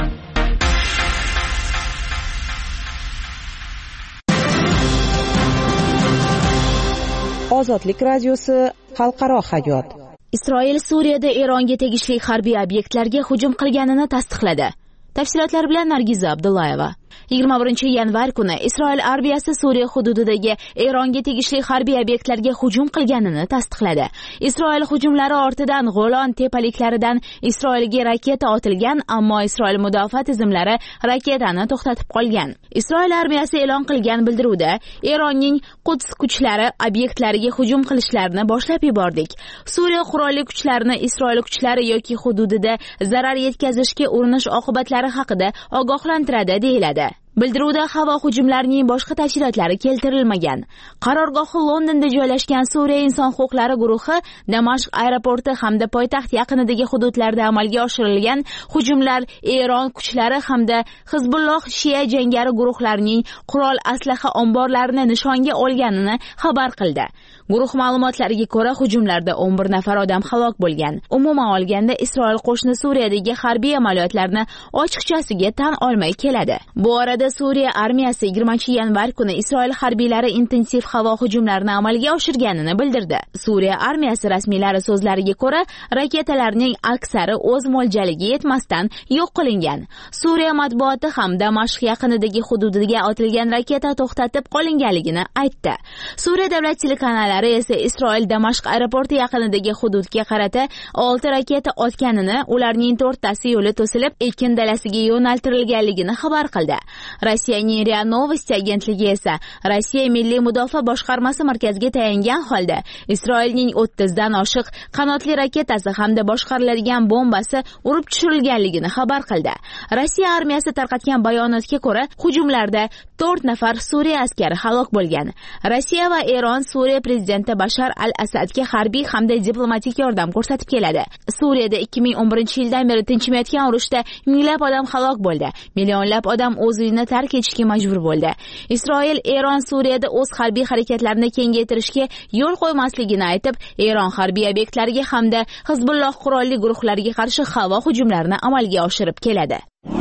Ozodlik radiosi xalqaro hayot. Isroil Suriyada Eronga tegishli harbiy obyektlarga hujum qilganini tasdiqladi. Tafsilotlar bilan Nargiza Abdullayeva. yigirma birinchi yanvar kuni Isroil armiyasi Suriya hududidagi Eronga tegishli harbiy obyektlarga hujum qilganini tasdiqladi. Isroil hujumlari ortidan G'olon tepaliklaridan Isroilga raketa otilgan, ammo Isroil mudofaa tizimlari raketani to'xtatib qolgan. Isroil armiyasi e'lon qilgan bildiruvda Eronning Quds kuchlari obyektlariga hujum qilishlarini boshlab yubordik. Suriya qurolli kuchlarini Isroil kuchlari yoki hududida zarar yetkazishga urinish oqibatlari haqida ogohlantiradi deyiladi. Bildiruvda havo hujumlarining boshqa tafsilotlari keltirilmagan. Qarorgohi Londonda joylashgan Suriya inson huquqlari guruhi Damashq aeroporti hamda poytaxt yaqinidagi hududlarda amalga oshirilgan hujumlar Eron kuchlari hamda Hizbulloh Shia jangari guruhlarining qurol aslaha omborlarini nishonga olganini xabar qildi. Guruh ma'lumotlariga ko'ra, hujumlarda o'n bir nafar odam halok bo'lgan. Umuman olganda Isroil qo'shni Suriyadagi harbiy amaliyotlarni ochiqchasiga tan olmay keladi. Bu orada Suriya armiyasi yigirmanchi yanvar kuni Isroil harbiylari intensiv havo hujumlarini amalga oshirganini bildirdi. Suriya armiyasi rasmiylari so'zlariga ko'ra, raketalarning aksari o'z mo'ljaliga yetmasdan yo'q qilingan. Suriya matbuoti ham Damashq yaqinidagi hududiga otilgan raketa to'xtatib qolinganligini aytdi. Suriya davlat telekanallari esa Isroil Damashq aeroporti yaqinidagi hududga qarata olti raketa otganini, ularning to'rttasi yo'li to'silib, ekin dalasiga yo'naltirilganligini xabar qildi. Rossiyaning RIA Novosti agentligi esa Rossiya Milliy mudofaa boshqarmasi markaziga tayangan holda Isroilning o'ttizdan oshiq qanotli raketasi hamda boshqariladigan bombasi urib tushirilganligini xabar qildi. Rossiya armiyasi tarqatgan bayonotga ko'ra, hujumlarda to'rt nafar Suriya askari halok bo'lgan. Rossiya va Eron Suriya prezidenti Bashar al-Asadga harbiy hamda diplomatik yordam ko'rsatib keladi. Suriyada ikki ming o'n birinchi yildan beri tinchimayotgan urushda minglab odam halok bo'ldi. Millionlab odam o'z uyini tark etishga majbur bo'ldi. Isroil Eron Suriyada o'z harbiy harakatlarini kengaytirishga yo'l qo'ymasligini aytib, Eron harbiy obyektlariga hamda Hizbulloh qurolli guruhlariga qarshi havo hujumlarini amalga oshirib keladi.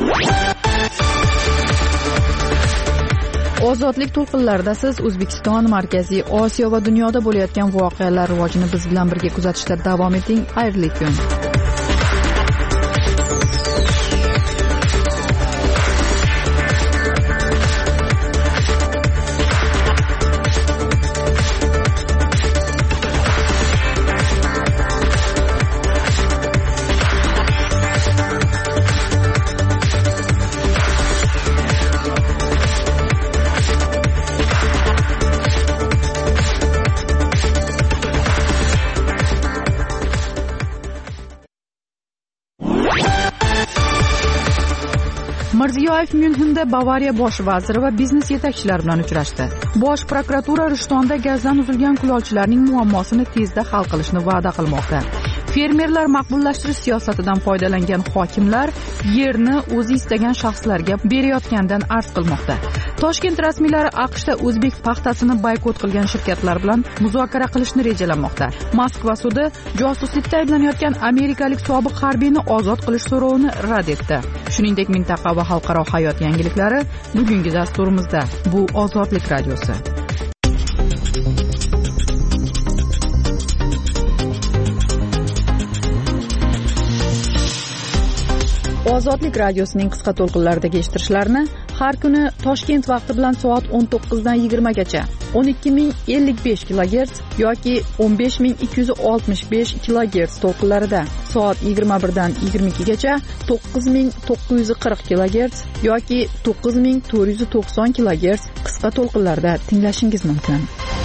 Ozodlik to'lqinlarida siz O'zbekiston, Markaziy Osiyo va dunyoda bo'layotgan voqealar rivojini biz bilan birga kuzatishda davom eting. Xayrli kun. Mirziyoyev Myunxenda Bavariya bosh vaziri va biznes yetakchilari bilan uchrashdi. Bosh prokuratura Rishtonda gazdan uzilgan kulolchilarning muammosini tezda hal qilishni va'da qilmoqda. Fermerlar maqbullashtirish siyosatidan foydalangan hokimlar yerni o'zi istagan shaxslarga berayotgandan arz qilmoqda. Toshkent rasmiylari AQShda o'zbek paxtasini boykot qilgan shirkatlar bilan muzokara qilishni rejalanmoqda. Moskva sudi josuslikda ayblanayotgan amerikalik sobiq harbiyni ozod qilish so'rovini rad etdi. Shuningdek, mintaqa va xalqaro hayot yangiliklari bugungi dasturimizda. Bu Ozodlik radiosi. Ozodlik radiosining qisqa to'lqinlaridagi eshittirishlarni har kuni Toshkent vaqti bilan soat o'n to'qqizdan yigirmagacha o'n ikki ming ellik besh kilogerts yoki o'n besh ming ikki yuz oltmish besh kilogerts to'lqinlarida, soat yigirma birdan yigirma ikkigacha to'qqiz ming to'qqiz yuz qirq kilogerts yoki to'qqiz ming to'rt yuz to'qson kilogerts qisqa to'lqinlarda tinglashingiz mumkin.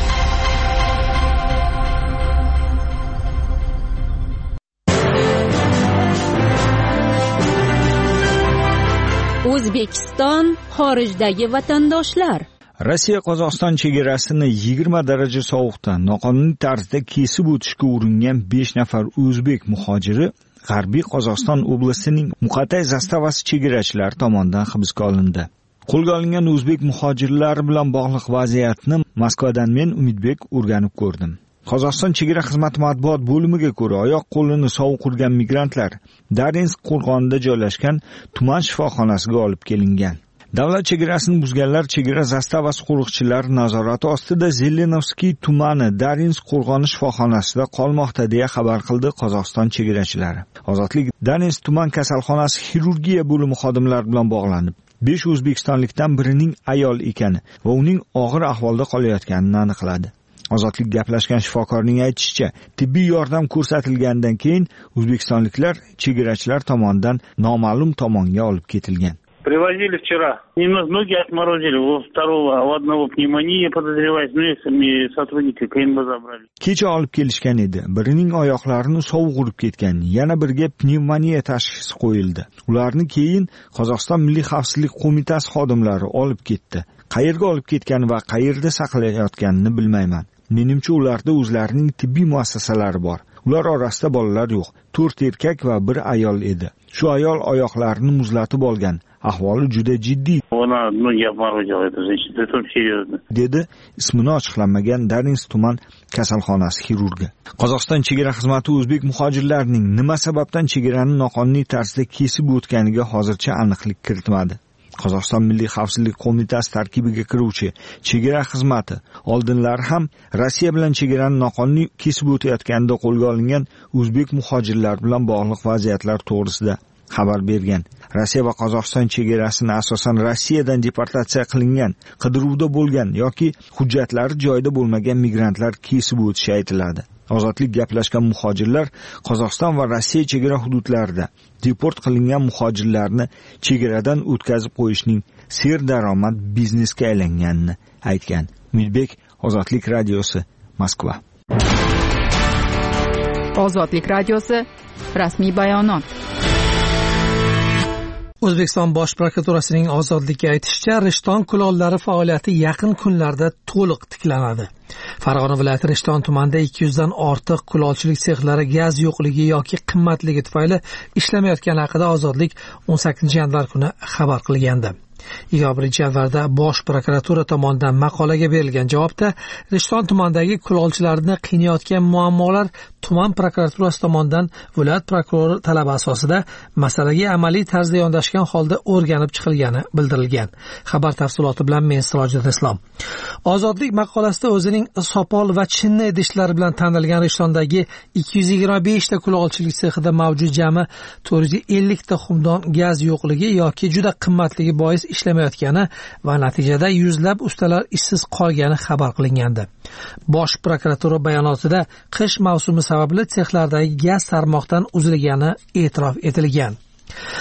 O'zbekiston xorijdagi vatandoshlar. Rossiya Qozog'iston chegarasini yigirma daraja sovuqda noqonuniy tarzda kesib o'tishga uringan besh nafar o'zbek muhojiri G'arbiy Qozog'iston oblastining Muqatay zastavasi chegarachilari tomonidan hibsga olindi. Qo'lga olingan o'zbek muhojirlari bilan bog'liq vaziyatni Moskvadan men Umidbek o'rganib ko'rdim. Qozog'iston chegara xizmati matbuot bo'limiga ko'ra, oyoq qo'lini sovuq urgan migrantlar Darinsk qo'rg'onida joylashgan tuman shifoxonasiga olib kelingan. Davlat chegarasini buzganlar chegara zastavasi qo'riqchilari nazorati ostida Zelenovskiy tumani Darinsk qo'rg'oni shifoxonasida qolmoqda deya xabar qildi Qozog'iston chegarachilari. Ozodlik Darinsk tuman kasalxonasi xirurgiya bo'limi xodimlari bilan bog'lanib, besh o'zbekistonlikdan birining ayol ekani va uning og'ir ahvolda qolayotganini aniqladi. Ozodlik gaplashgan shifokorning aytishicha, tibbiy yordam ko'rsatilgandan keyin o'zbekistonliklar chegarachilar tomonidan noma'lum tomonga olib ketilgan. Привозили вчера. Немного ноги отморозили. У второго, у одного пневмония подозревается. Ну, и сотрудники КНБ забрали. Kecha olib kelishgan edi. Birining oyoqlarini sovuq urib ketgan. Yana biriga pnevmoniya tashxisi qo'yildi. Ularni keyin Qozog'iston Milliy xavfsizlik qo'mitasi xodimlari olib ketdi. Qayerga olib ketgani va qayerda saqlayotganini bilmayman. Menimcha ularda o'zlarining tibbiy muassasalari bor. Ular orasida bolalar yo'q. to'rt erkak va bir ayol edi. Shu ayol oyoqlarini muzlatib olgan. Ahvoli juda jiddiy. Ona ноги обморозила, это значит, это серьезно. dedi ismini ochiqlanmagan Darinsk tuman kasalxonasi xirurgi. Qozog'iston chegara xizmati o'zbek muhojirlarining nima sababdan chegarani noqonuniy tarzda kesib o'tganiga hozircha aniqlik kiritmadi. Qozog'iston Milliy xavfsizlik qo'mitasi tarkibiga kiruvchi chegara xizmati oldinlari ham Rossiya bilan chegarani noqonuniy kesib o'tayotganida qo'lga olingan o'zbek muhojirlar bilan bog'liq vaziyatlar to'g'risida xabar bergan. Rossiya va Qozog'iston chegarasini asosan Rossiyadan deportatsiya qilingan, qidiruvda bo'lgan yoki hujjatlari joyida bo'lmagan migrantlar kesib o'tishi aytiladi. Ozodlik gaplashgan muhojirlar Qozog'iston va Rossiya chegara hududlarida deport qilingan muhojirlarni chegaradan o'tkazib qo'yishning serdaromad biznesga aylanganini aytgan. Umidbek, Ozodlik radiosi, Moskva. Ozodlik radiosi, rasmiy bayonot. O'zbekiston Bosh prokuraturasining Ozodlikka aytishicha, Rishton kulollari faoliyati yaqin kunlarda to'liq tiklanadi. Farg'ona viloyati Rishton tumanida ikki yuz dan ortiq kulolchilik sexlari gaz yo'qligi yoki qimmatligi tufayli ishlamayotgani haqida Ozodlik o'n sakkizinchi yanvar kuni xabar qilgandi. yigirma birinchi yanvarda Bosh prokuratura tomonidan maqolaga berilgan javobda Rishton tumanidagi kulolchilarni qiynayotgan muammolar tuman prokuraturasi tomonidan viloyat prokurori talabi asosida masalaga amaliy tarzda yondashgan holda o'rganib chiqilgani bildirilgan. Xabar tafsiloti bilan men Sirojiddin Islom. Ozodlik maqolasida o'zining sopol va chinni idishlari bilan tanilgan Rishtondagi ikki yuz yigirma besh ta kulolchilik sexida mavjud jami to'rt yuz ellik ta xumdon gaz yo'qligi yoki juda qimmatligi bois ishlamayotgani va natijada yuzlab ustalar ishsiz qolgani xabar qilingandi. Bosh prokuratura bayonotida qish mavsumi sababli sexlardagi gaz tarmoqdan uzilgani e'tirof etilgan.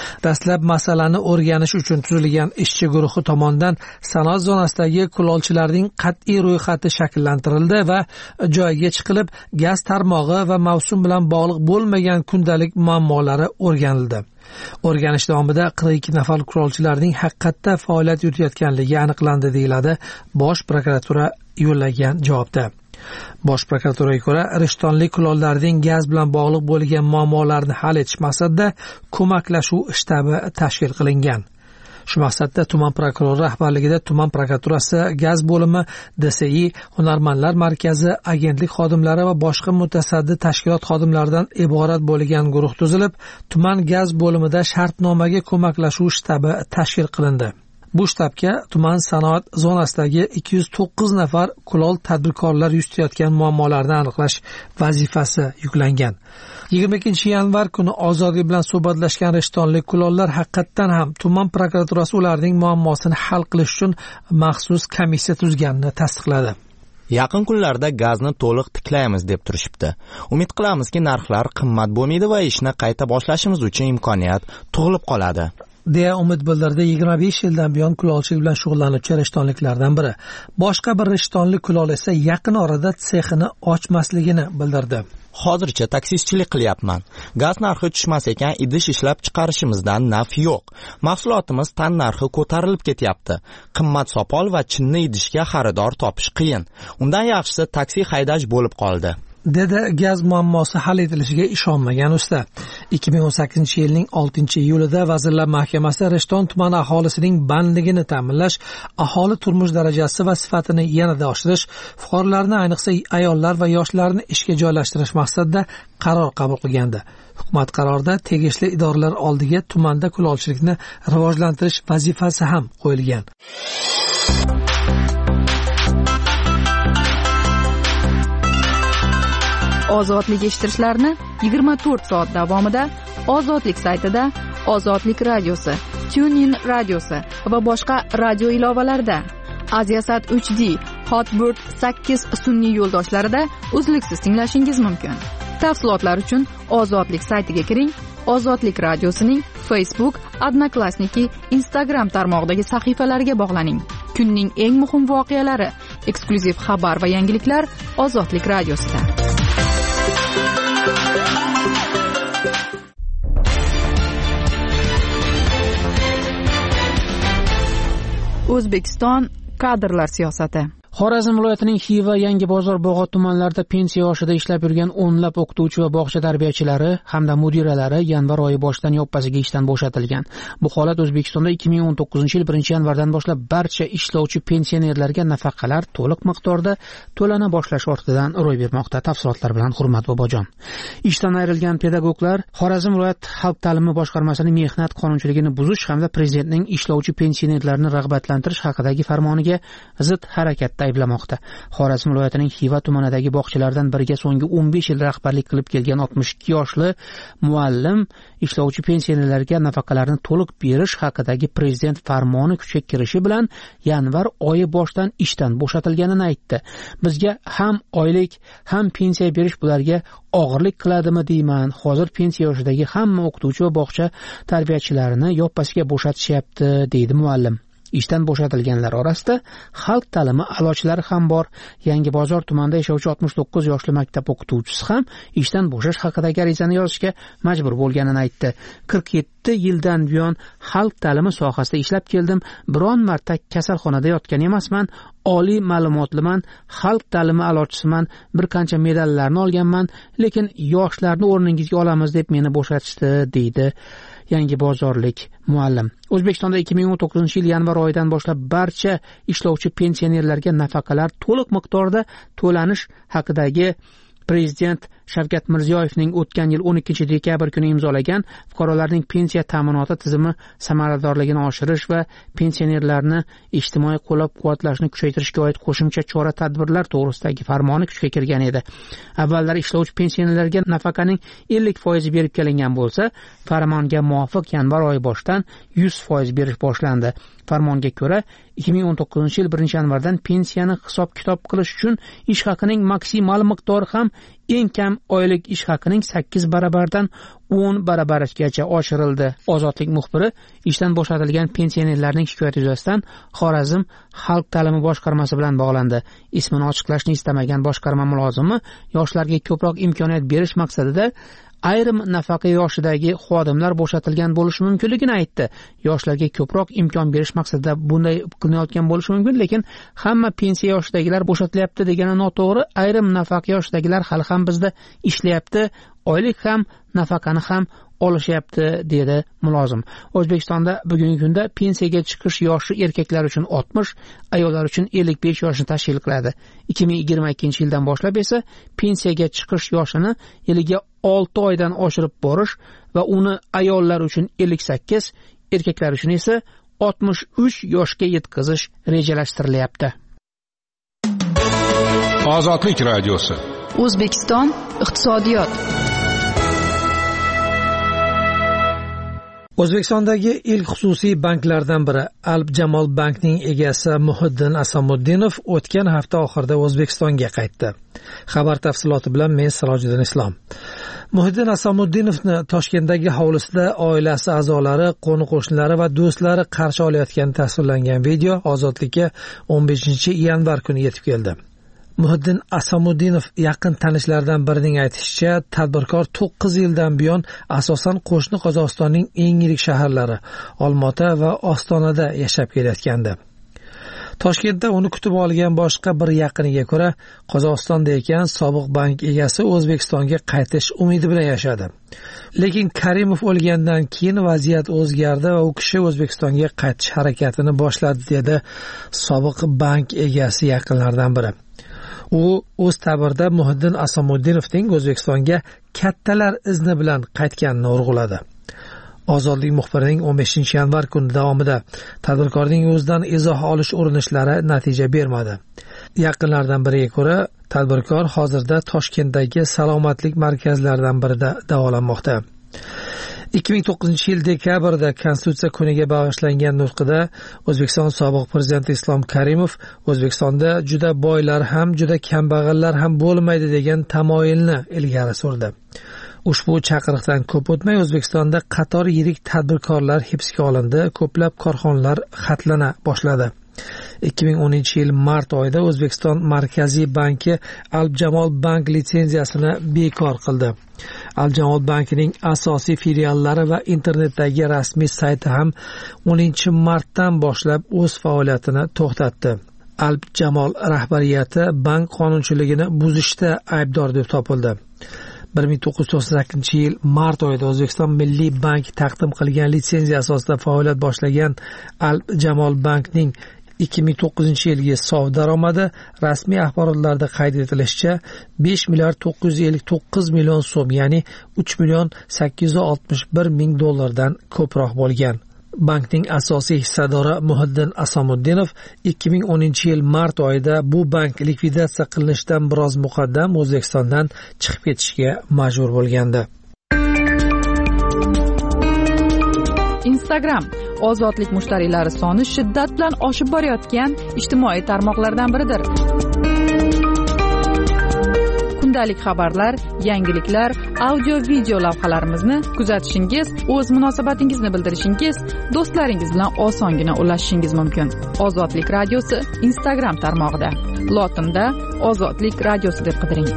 Dastlab masalani o'rganish uchun tuzilgan ishchi guruhi tomonidan sanoat zonasidagi kulolchilarning qat'iy ro'yxati shakllantirildi va joyiga chiqilib gaz tarmog'i va mavsum bilan bog'liq bo'lmagan kundalik muammolari o'rganildi. O'rganish davomida qirq ikki nafar kulolchilarning haqiqatda faoliyat yuritayotganligi aniqlandi, deyiladi Bosh prokuratura yo'llagan javobda. Bosh prokuraturaga ko'ra, rishtonlik kulollarning gaz bilan bog'liq bo'lgan muammolarni hal etish maqsadida ko'maklashuv shtabi tashkil qilingan. Shu maqsadda tuman prokurori rahbarligida tuman prokuraturasi, gaz bo'limi, D S I, Hunarmandlar markazi, agentlik xodimlari va boshqa mutasaddi tashkilot xodimlaridan iborat bo'lgan guruh tuzilib, tuman gaz bo'limida shartnomaga ko'maklashuv shtabi tashkil qilindi. Bu shtabga tuman sanoat zonasidagi ikki yuz to'qqiz nafar kulol tadbirkorlar yuzlayotgan muammolarni aniqlash vazifasi yuklangan. yigirma ikkinchi yanvar kuni Ozodlik bilan suhbatlashgan rishtonlik kulollar haqiqatdan ham tuman prokuraturasi ularning muammosini hal qilish uchun maxsus komissiya tuzganini tasdiqladi. Yaqin kunlarda gazni to'liq tiklaymiz deb turishibdi. Umid qilamizki, narxlar qimmat bo'lmaydi va ishni qayta boshlashimiz uchun imkoniyat tug'ilib qoladi, deya umid bildirdi yigirma besh yildan buyon kulolchilik bilan shug'ullanuvchi rishtonliklardan biri. Boshqa bir rishtonlik kulol esa yaqin orada sexini ochmasligini bildirdi. Hozircha taksistchilik qilyapman. Gaz narxi tushmas ekan, idish ishlab chiqarishimizdan naf yo'q. Mahsulotimiz tan narxi ko'tarilib ketyapti. Qimmat sopol va chinni idishga xaridor topish qiyin. Undan yaxshisi taksi haydash bo'lib qoldi, dedi gaz muammosi hal etilishiga ishonmagan usta. ikki ming o'n sakkizinchi yilning oltinchi iyulida Vazirlar Mahkamasi Rishton tumani aholisining bandligini ta'minlash, aholi turmush darajasi va sifatini yanada oshirish, fuqarolarni, ayniqsa ayollar va yoshlarni ishga joylashtirish maqsadida qaror qabul qilgandi. Hukumat qarorida tegishli idoralar oldiga tumanda kulolchilikni rivojlantirish vazifasi ham qo'yilgan. Ozodlik eshittirishlarni yigirma to'rt soat davomida Ozodlik saytida, Ozodlik radiosi, TuneIn radiosi va boshqa radio ilovalarida, Aziasat uch D, Hotbird sakkiz sun'iy yo'ldoshlarida uzluksiz tinglashingiz mumkin. Tafsilotlar uchun Ozodlik saytiga kiring. Ozodlik radiosining Facebook, Odnoklassniki, Instagram tarmog'idagi sahifalariga bog'laning. Kunning eng muhim voqealari, eksklyuziv xabar va yangiliklar Ozodlik radiosida. O'zbekiston kadrlar siyosati. Xorazm viloyatining Xiva, Yangi Bozor, Bog'ot tumanlarida pensiya yoshida ishlab yurgan o'nlab o'qituvchi va bog'cha tarbiyachilari hamda mudiralari yanvar oyi boshidan yoppasiga ishdan bo'shatilgan. Bu holat O'zbekistonda ikki ming o'n to'qqizinchi yil birinchi yanvardan boshlab barcha ishlovchi pensionerlarga nafaqalar to'liq miqdorda to'lana boshlash ortidan ro'y bermoqda. Tafsilotlar bilan Hurmat Bobojon. Ishdan ayrilgan pedagoglar Xorazm viloyat xalq ta'limi boshqarmasining mehnat qonunchiligini buzish hamda prezidentning ishlovchi pensionerlarni rag'batlantirish haqidagi farmoniga zid harakatda ayblamoqda. Xorazm viloyatining Xiva tumanidagi bog'chalardan biriga so'nggi o'n besh yil rahbarlik qilib kelgan oltmish ikki yoshli muallim ishlovchi pensionerlarga nafaqalarni to'liq berish haqidagi prezident farmoni kuchga kirishi bilan yanvar oyi boshidan ishdan bo'shatilganini aytdi. Bizga ham oylik, ham pensiya berish bularga og'irlik qiladimi deyman. Hozir pensiya yoshidagi hamma o'qituvchi va bog'cha tarbiyachilarini yoppasiga bo'shatishyapti, deydi muallim. Ishdan bo'shatilganlar orasida xalq ta'limi a'lochilari ham bor. Yangi Bozor tumanida yashovchi oltmish to'qqiz yoshli maktab o'qituvchisi ham ishdan bo'shash haqidagi arizani yozishga majbur bo'lganini aytdi. qirq yetti yildan buyon xalq ta'limi sohasida ishlab keldim. Biron marta kasalxonada yotgan emasman. Oliy ma'lumotliman, xalq ta'limi a'lochisiman, bir qancha medallarni olganman, lekin yoshlarni o'rningizga olamiz deb meni bo'shatishdi, deydi Yangi Bozorlik muallim. O'zbekistonda ikki ming o'n to'qqizinchi yil yanvar oyidan boshlab barcha ishlovchi pensionerlarga nafaqalar to'liq miqdorda to'lanish haqidagi Prezident Shavkat Mirziyoyevning o'tgan yil o'n ikkinchi dekabr kuni imzolagan fuqarolarning pensiya ta'minoti tizimi samaradorligini oshirish va pensionerlarni ijtimoiy qo'llab-quvvatlashni kuchaytirishga oid qo'shimcha chora-tadbirlar to'g'risidagi farmoni kuchga kirgan edi. Avvallar ishlovchi pensionerlarga nafaqaning ellik foizi berib kelingan bo'lsa, farmonga muvofiq yanvar oyi boshidan yuz foiz berish boshlandi. Farmonga ko'ra, ikki ming o'n to'qqizinchi yil birinchi yanvardan pensiyani hisob-kitob qilish uchun ish haqining maksimal miqdori ham eng kam oylik ish haqining sakkiz barabardan o'n barabargacha oshirildi. Ozodlik muxbiri ishdan bo'shatilgan pensionerlarning shikoyati yuzasidan Xorazm xalq ta'limi boshqarmasi bilan bog'landi. Ismini ochiqlashni istamagan boshqarma mulozimi yoshlarga ko'proq imkoniyat berish maqsadida ayrim nafaqa yoshidagi xodimlar bo'shatilgan bo'lishi mumkinligini aytdi. Yoshlarga ko'proq imkon berish maqsadida bunday qilinayotgan bo'lishi mumkin, lekin hamma pensiya yoshidagilar bo'shatilyapti degani noto'g'ri. Ayrim nafaqa yoshidagilar hali ham bizda ishlayapti, oylik ham, nafaqani ham olishyapti, dedi mulozim. O'zbekistonda bugungi kunda pensiyaga chiqish yoshi erkaklar uchun oltmish, ayollar uchun ellik besh yoshni tashkil qiladi. ikki ming yigirma ikkinchi yildan boshlab esa pensiyaga chiqish yoshini yiliga olti oydan oshirib borish va uni ayollar uchun ellik sakkiz, erkaklar uchun esa oltmish uch yoshga yetkazish rejalashtirilyapti. Ozodlik radiosi. O'zbekiston iqtisodiyot. O'zbekistondagi ilk xususiy banklardan biri Alp Jamol Bankning egasi Muhiddin Asamuddinov o'tgan hafta oxirida O'zbekistonga qaytdi. Xabar tafsiloti bilan men Sirojiddin Islom. Muhiddin Asamuddinovni Toshkentdagi hovlisida oilasi a'zolari, qo'ni-qo'shnilari va do'stlari qarshi olayotgani tasvirlangan video Ozodlikka o'n beshinchi yanvar kuni yetib keldi. Muhiddin Asamuddinov yaqin tanishlaridan birining aytishicha, tadbirkor to'qqiz yildan buyon asosan qo'shni Qozog'istonning eng yirik shaharlari Olmaota va Ostonada yashab kelayotgandi. Toshkentda uni kutib olgan boshqa bir yaqiniga ko'ra, Qozog'istonda ekan sobiq bank egasi O'zbekistonga qaytish umidi bilan yashadi. Lekin Karimov o'lgandan keyin vaziyat o'zgardi va u kishi O'zbekistonga qaytish harakatini boshladi, dedi sobiq bank egasi yaqinlaridan biri. U o'z ta'birida Muhiddin Asamuddinovning O'zbekistonga kattalar izni bilan qaytganini urg'uladi. Ozodlik muxbirining o'n beshinchi yanvar kuni davomida tadbirkorning o'zidan izoh olish urinishlari natija bermadi. Yaqinlardan biriga ko'ra, tadbirkor hozirda Toshkentdagi salomatlik markazlaridan birida davolanmoqda. ikki ming to'qqizinchi yil dekabrda Konstitutsiya kuniga bag'ishlangan nutqida O'zbekiston sobiq prezidenti Islom Karimov O'zbekistonda juda boylar ham, juda kambag'allar ham bo'lmaydi degan tamoyilni ilgari surdi. Ushbu chaqiriqdan ko'p o'tmay O'zbekistonda qator yirik tadbirkorlar hibsga olindi, ko'plab korxonalar xatlana boshladi. ikki ming o'ninchi yil mart oyida O'zbekiston Markaziy banki Alp Jamol Bank litsenziyasini bekor qildi. Alp Jamol bankining asosiy filiallari va internetdagi rasmiy sayti ham o'ninchi martdan boshlab o'z faoliyatini to'xtatdi. Alp Jamol rahbariyati bank qonunchiligini buzishda aybdor deb topildi. bir ming to'qqiz yuz to'qson sakkizinchi yil mart oyida O'zbekiston Milliy bank taqdim qilgan litsenziya asosida faoliyat boshlagan Alp Jamol bankning ikki ming to'qqizinchi yilgi sof daromadi rasmiy axborotlarda qayd etilishicha besh milliard to'qqiz yuz ellik to'qqiz million so'm, ya'ni uch million sakkiz yuz oltmish bir ming dollardan ko'proq bo'lgan. Bankning asosiy hissadori Muhiddin Asamuddinov ikki ming o'ninchi yil mart oyida bu bank likvidatsiya qilinishidan biroz muqaddam O'zbekistondan chiqib ketishga majbur bo'lgandi. Instagram ozodlik mushtariylari soni shiddat bilan oshib borayotgan ijtimoiy tarmoqlardan biridir. Kundalik xabarlar, yangiliklar, audio-video lavhalarimizni kuzatishingiz, o'z munosabatingizni bildirishingiz, do'stlaringiz bilan osongina ulashishingiz mumkin. Ozodlik radiosi Instagram tarmog'ida. Lotinda Ozodlik radiosi deb qidiring.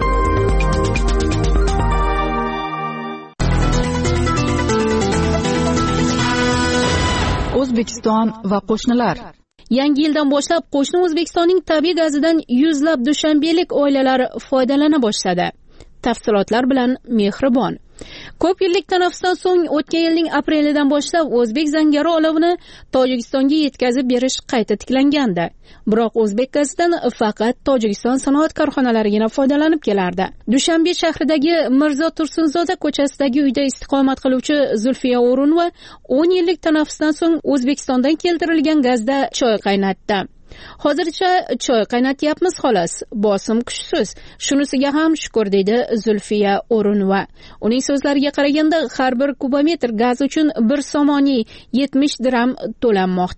O'zbekiston va qo'shnilar. Yangi yildan boshlab qo'shni O'zbekistonning tabiiy gazidan yuzlab dushanbelik oilalar foydalana boshladi. Tafsilotlar bilan Mehribon. Ko'p yillik tanaffusdan so'ng o'tgan yilning aprelidan boshlab o'zbek zangori olovini Tojikistonga yetkazib berish qayta tiklangandi. Biroq o'zbek gazidan faqat Tojikiston sanoat korxonalarigina foydalanib kelardi. Dushanbe shahridagi Mirzo Tursunzoda ko'chasidagi uyda istiqomat qiluvchi Zulfiya O'runova o'n yillik tanaffusdan so'ng O'zbekistondan keltirilgan gazda choy qaynatdi. Hozircha choy qaynatyapmiz xolos, bosim kuchsiz. Shunisiga ham shukr, deydi Zulfiya O'runova. Uning so'zlariga qaraganda har bir kubometr gaz uchun bir somoniy yetmish dirham to'lanmoqda.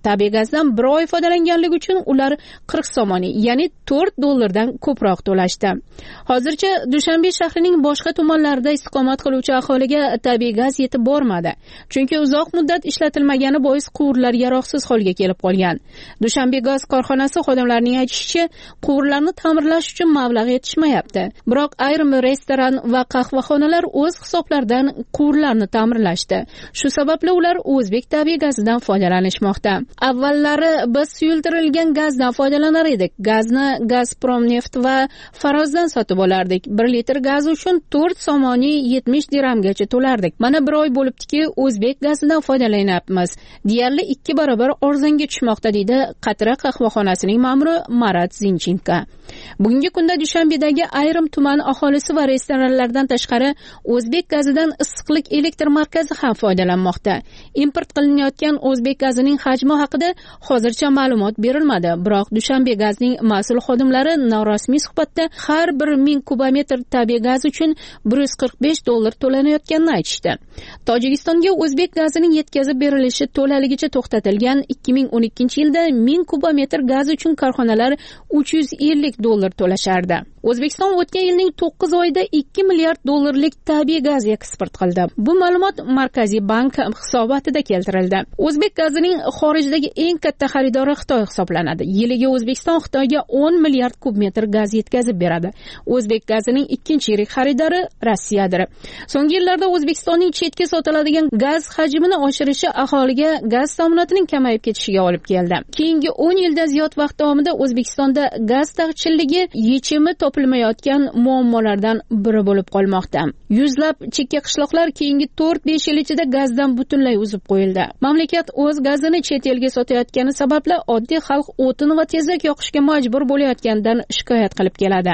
tabiiy gazdan bir oy foydalanganligi uchun ular qirq somoni, ya'ni to'rt dollardan ko'proq to'lashdi. Hozircha Dushanbe shahrining boshqa tumanlarida istiqomat qiluvchi aholiga tabiiy gaz yetib bormadi, chunki uzoq muddat ishlatilmagani bois quvurlar yaroqsiz holga kelib qolgan. Dushanbe gaz korxonasi xodimlarining aytishicha, quvurlarni ta'mirlash uchun mablag' yetishmayapti. Biroq ayrim restoran va qahvaxonalar o'z hisoblaridan quvurlarni ta'mirlashdi. Shu sababli ular o'zbek tabiiy gazidan foydalanishmoqda. Avvallari biz suyultirilgan gazdan foydalanar edik. Gazni Gazpromneft va Farozdan sotib olardik. bir litr gaz uchun to'rt somoni yetmish dirhamgacha to'lardik. Mana bir oy bo'libdiki, o'zbek gazidan foydalanyapmiz. Deyarli ikki barobar arzonga tushmoqda, deydi Qatra qahvaxonasining ma'muri Marat Zinchenko. Bugungi kunda Dushanbedagi ayrim tuman aholisi va restoranlardan tashqari o'zbek gazidan issiqlik elektr markazi ham foydalanmoqda. Import qilinayotgan o'zbek gazining hajmi haqida hozircha ma'lumot berilmadi, biroq Dushanbe gazning mas'ul xodimlari norasmiy suhbatda har bir ming kubometr tabiiy gaz uchun bir yuz qirq besh dollar to'lanayotganini aytishdi. Tojikistonga o'zbek gazining yetkazib berilishi to'laligicha to'xtatilgan ikki ming o'n ikkinchi yilda ming kubometr gaz uchun korxonalar uch yuz ellik dollar to'lashardi. O'zbekiston o'tgan yilning to'qqiz oyida ikki milliard dollarlik tabiiy gaz eksport qildi. Bu ma'lumot Markaziy bank hisobotida keltirildi. O'zbek gazining xorijdagi eng katta xaridori Xitoy hisoblanadi. Yiliga O'zbekiston Xitoyga o'n milliard kub metr gaz yetkazib beradi. O'zbek gazining ikkinchi yirik xaridori Rossiyadir. So'nggi yillarda O'zbekistonning chetga sotiladigan gaz hajmini oshirishi aholiga gaz ta'minotining kamayib ketishiga olib keldi. Keyingi o'n yilda ziyod vaqt davomida O'zbekistonda gaz taqchilligi yechimi topilmayotgan muammolardan biri bo'lib qolmoqda. Yuzlab chekka qishloqlar keyingi to'rt besh yil ichida gazdan butunlay uzib qo'yildi. Mamlakat o'z gazini chet elga sotayotgani sababli oddiy xalq o'tin va tezak yoqishga majbur bo'layotganidan shikoyat qilib keladi.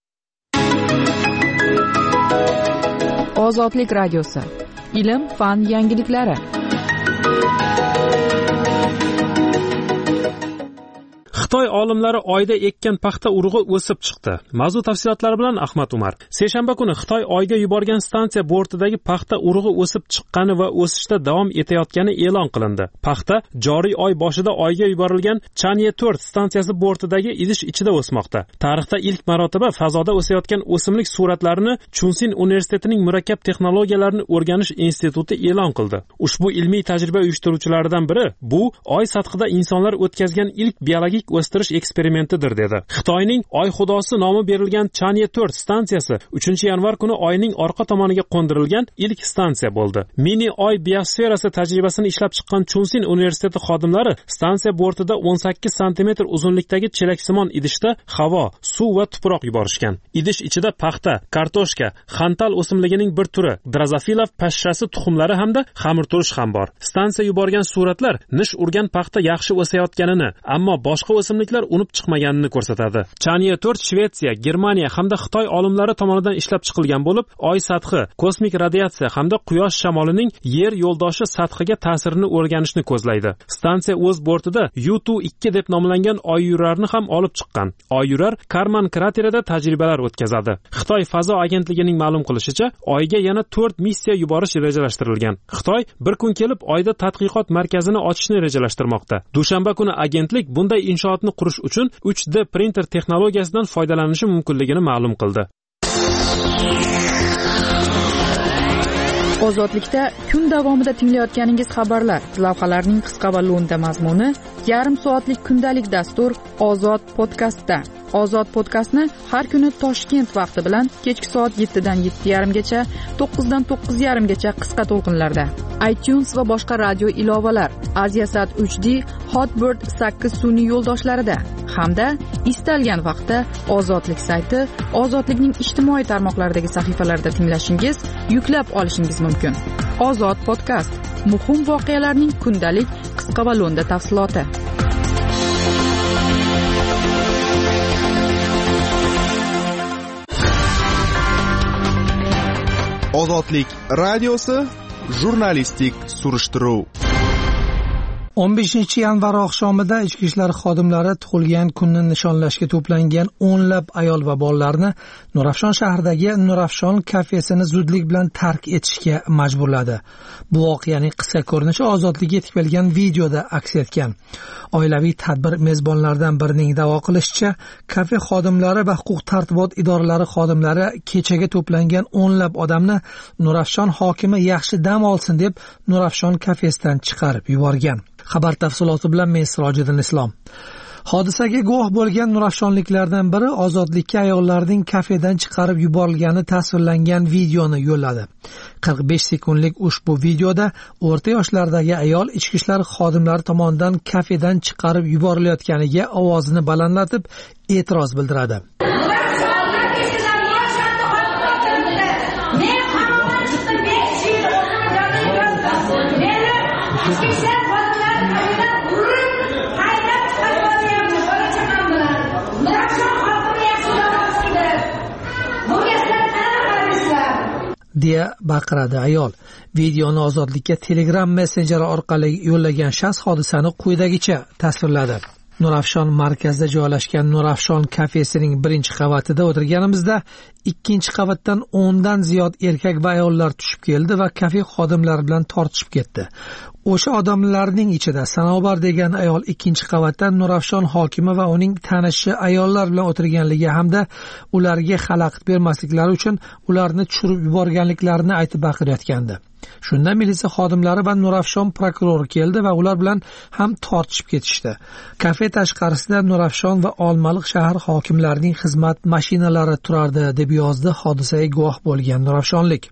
Ozodlik radiosi. Ilm, fan yangiliklari. Xitoy olimlari oyda ekkan paxta urug'i o'sib chiqdi. Mavzu tafsilotlari bilan Ahmad Umar. Seshanba kuni Xitoy oyga yuborgan stansiya bortidagi paxta urug'i o'sib chiqqani va o'sishda davom etayotgani e'lon qilindi. Paxta joriy oy boshida oyga yuborilgan Chanye to'rt stansiyasi bortidagi idish ichida o'smoqda. Tarixda ilk marotaba fazoda o'sayotgan o'simlik suratlarini Chunsin universitetining murakkab texnologiyalarini o'rganish instituti e'lon qildi. Ushbu ilmiy tajriba uyushtiruvchilaridan biri bu oy sathida insonlar o'tkazgan ilk biologik o'stirish eksperimentidir dedi. Xitoyning Oy xudosi nomi berilgan Chanye to'rt stansiyasi uchinchi yanvar kuni oyning orqa tomoniga qo'ndirilgan ilk stansiya bo'ldi. Mini oy biosferasi tajribasini ishlab chiqqan Chunsin universiteti xodimlari stansiya bortida o'n sakkiz santimetr uzunlikdagi chelaksimon idishda havo, suv va tuproq yuborishgan. Idish ichida paxta, kartoshka, xantal o'simligining bir turi, drozofila pashshasi tuxumlari hamda xamirturush ham bor. Stansiya yuborgan suratlar nish urgan paxta yaxshi o'sayotganini, ammo boshqa o'simliklar unib chiqmaganini ko'rsatadi. Chanye to'rt Shvetsiya, Germaniya hamda Xitoy olimlari tomonidan ishlab chiqilgan bo'lib, oy sathi, kosmik radiatsiya hamda quyosh shamolining yer yo'ldoshi sathiga ta'sirini o'rganishni ko'zlaydi. Stansiya o'z bortida U ikki deb nomlangan oyyurarni ham olib chiqqan. Oyyurar Karman kraterida tajribalar o'tkazadi. Xitoy fazo agentligining ma'lum qilishicha, oyga yana to'rt missiya yuborish rejalashtirilgan. Xitoy bir kun kelib oyda tadqiqot markazini ochishni rejalashtirmoqda. Dushanba kuni agentlik bunday inshootni qurish uchun uch D printer texnologiyasidan foydalanishi mumkinligini ma'lum qildi. Ozodlikda kun davomida tinglayotganingiz xabarlar, lavhalarning qisqa va lo'nda mazmuni, yarim soatlik kundalik dastur Ozod podkastda. Ozod podkastni har kuni Toshkent vaqti bilan kechki soat yettidan yetti yarim gacha, to'qqizdan to'qqiz yarim gacha qisqa to'lqinlarda. iTunes va boshqa radio ilovalar, Aziasat uch D, Hotbird sakkiz sun'iy yo'ldoshlarida hamda istalgan vaqtda Ozodlik sayti, Ozodlikning ijtimoiy tarmoqlaridagi sahifalarida tinglashingiz, yuklab olishingiz mumkin. Ozod podkast. Muhim voqealarning kundalik qisqa va lo'nda tafsiloti. Ozodlik radiosi, jurnalistik surishtiruv. o'n beshinchi yanvar oqshomida ichki ishlar xodimlari tug'ilgan kunni nishonlashga to'plangan o'nlab ayol va bolalarni Nurafshon shahridagi Nurafshon kafesini zudlik bilan tark etishga majburladi. Bu voqeaning qisqa ko'rinishi Ozodlikka yetib kelgan videoda aks etgan. Oilaviy tadbir mezbonlaridan birining da'vo qilishicha, kafe xodimlari va huquq tartibot idoralari xodimlari kechaga to'plangan o'nlab odamni Nurafshon hokimi yaxshi dam olsin deb Nurafshon kafesidan chiqarib yuborgan. Xabar tafsiloti bilan men Sirojiddin Islom. Hodisaga guvoh bo'lgan nurafshonliklardan biri Ozodlikka ayollarning kafedan chiqarib yuborilgani tasvirlangan videoni yo'lladi. qirq besh sekundlik ushbu videoda o'rta yoshlardagi ayol ichki ishlar xodimlari tomonidan kafedan chiqarib yuborilayotganiga ovozini balandlatib e'tiroz bildiradi. deya baqiradi ayol. Videoni Ozodlikka Telegram messenjeri orqali yo'llagan shaxs hodisani quyidagicha tasvirladi. Nurafshon markazida joylashgan Nurafshon kafesining birinchi qavatida o'tirganimizda ikkinchi qavatdan o'ndan ziyod erkak va ayollar tushib keldi va kafe xodimlari bilan tortishib ketdi. O'sha odamlarning ichida Sanobar degan ayol ikkinchi qavatdan Nurafshon hokimi va uning tanishi ayollar bilan o'tirganligi hamda ularga xalaqit bermasliklari uchun ularni tushirib yuborganliklarini aytib baqirayotgandi. Shunda militsiya xodimlari va Nurafshon prokurori keldi va ular bilan ham tortishib ketishdi. Kafe tashqarisida Nurafshon va Olmaliq shahar hokimlarining xizmat mashinalari turardi deb yozdi hodisaga guvoh bo'lgan nurafshonlik.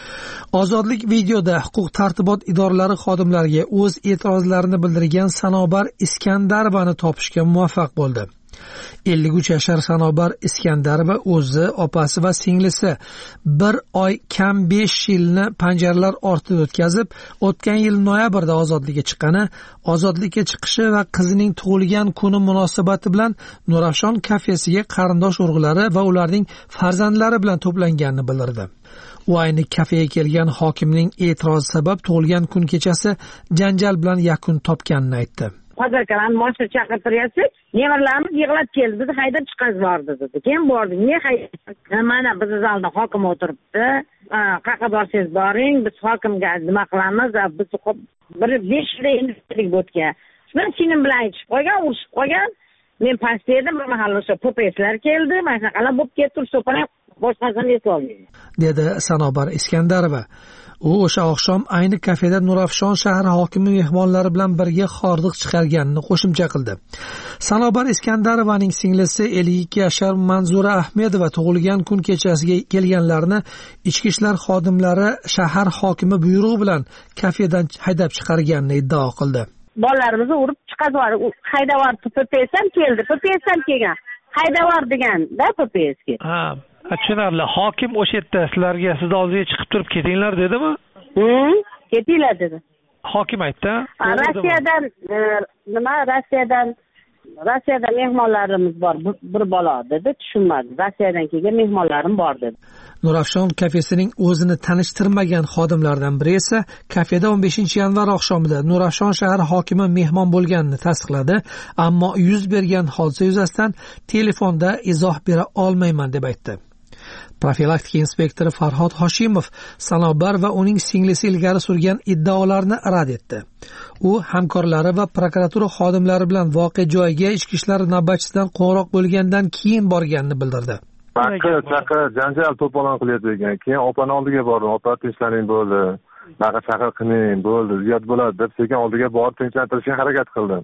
Ozodlik videoda huquq tartibot idoralari xodimlariga o'z e'tirozlarini bildirgan Sanobar Iskandarovani topishga muvaffaq bo'ldi. ellik uch yashar Sanobar Iskandarova o'zi, opasi va singlisi bir oy kam besh yilni panjaralar ortida o'tkazib, o'tgan yil noyabrda ozodlikka chiqqani, ozodlikka chiqishi va qizining tug'ilgan kuni munosabati bilan Nurafshon kafesiga qarindosh urug'lari va ularning farzandlari bilan to'planganini bildirdi. U ayni kafega kelgan hokimning e'tirozi sabab tug'ilgan kun kechasi janjal bilan yakun topganini aytdi. Hozirkalarni moshina chaqirtiryapsiz, nevarlarimiz yig'lab keldi, bizni haydab chiqarib yubordi dedi. Keyin bordik, ne haydab? Mana bizni zalda hokim o'tiribdi. Qayerga borsangiz boring, biz hokimga nima qilamiz? Biz bir besh yil endi o'tgan. Shundan chinim bilan ichib qo'ygan, urishib qo'ygan. Men pastda edim, bir mahal o'sha popeslar keldi, mana shunaqalar bo'lib ketdi, so'pana boshqasini eslolmayman, dedi Sanobar Iskandarova. U o'sha oqshom ayni kafeda Nurafshon shahar hokimi mehmonlari bilan birga xordiq chiqarganini qo'shimcha qildi. Sanobar Iskandarovaning singlisi ellik ikki yashar Manzura Ahmedova tug'ilgan kun kechasiga kelganlarni ichki ishlar xodimlari shahar hokimi buyrug'i bilan kafedan haydab chiqarganini iddao qildi. Bolalarimizni urib chiqarib yubordi. Haydab yubordi, P P S ham keldi. P P S ham kelgan. Haydab yubordi degan-da P P S ga. Ha, tushunarli. Hokim o'sha yerda sizlarga sizni oldingizga chiqib turib ketinglar dedimi? Hmm, ketinglar dedi. Hokim aytdi. Rossiyadan nima? Rossiyadan Rossiyadan mehmonlarimiz bor, bir bola dedi, tushunmadi. Rossiyadan kelgan mehmonlarim bor dedi. Nurafshon kafesining o'zini tanishtirmagan xodimlardan biri esa kafeda o'n beshinchi yanvar oqshomida Nurafshon shahar hokimi mehmon bo'lganini tasdiqladi, ammo yuz bergan hodisa yuzasidan telefonda izoh bera olmayman deb aytdi. Profilaktika inspektori Farhod Hoshimov Sanobar va uning singlisi ilgari surgan iddaolarni rad etdi. U hamkorlari va prokuratura xodimlari bilan voqea joyiga ichki ishlar navbatchisidan qo'ng'iroq bo'lgandan keyin borganini bildirdi. Chaqir, chaqir, janjal to'polon qilyapti ekan. Keyin opani oldiga bordim. Opa tinchlaning bo'ldi. Naqa chaqir qiling, bo'ldi, ziyod bo'ladi deb sekin oldiga borib tinchlantirishga harakat qildim.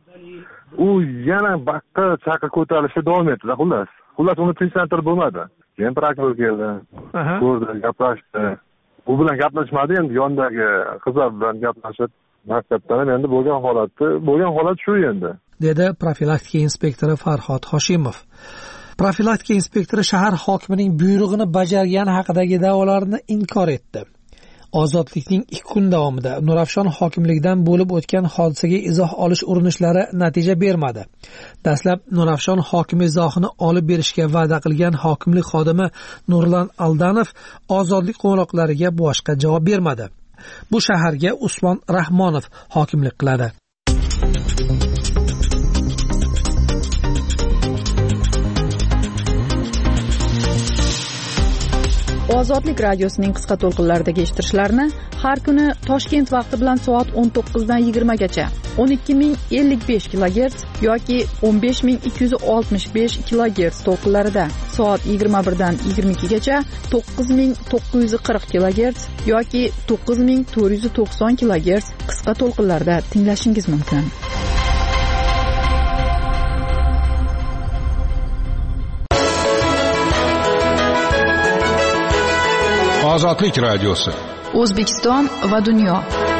U yana baqqa chaqir ko'tarishga davom etdi, xullas. Xullas uni tinchlantirib bo'lmadi. Keyin prokuror keldi. Ko'rdi, gaplashdi. U bilan gaplashmadi, endi yondagi qizlar bilan gaplashib, maktabdan endi bo'lgan holatda, bo'lgan holat shu endi, dedi profilaktika inspektori Farhod Hoshimov. Profilaktika inspektori shahar hokimining buyrug'ini bajargani haqidagi da'volarni inkor etdi. Ozodlikning ikki kun davomida Nurafshon hokimligidan bo'lib o'tgan hodisaga izoh olish urinishlari natija bermadi. Dastlab Nurafshon hokimi izohini olib berishga va'da qilgan hokimlik xodimi Nurlan Aldanov ozodlik qo'ng'iroqlariga boshqa javob bermadi. Bu shaharga Usmon Rahmonov hokimlik qiladi. Ozodlik radiosining qisqa to'lqinlaridagi eshittirishlarni har kuni Toshkent vaqti bilan soat o'n to'qqizdan yigirmagacha o'n ikki ming ellik besh kilogerts yoki o'n besh ming ikki yuz oltmish besh kilogerts to'lqinlarida, soat yigirma birdan yigirma ikkigacha to'qqiz ming to'qqiz yuz qirq kilogerts yoki to'qqiz ming to'rt yuz to'qson kilogerts qisqa to'lqinlarda tinglashingiz mumkin. Ozodlik radiosi. O'zbekiston va dunyo.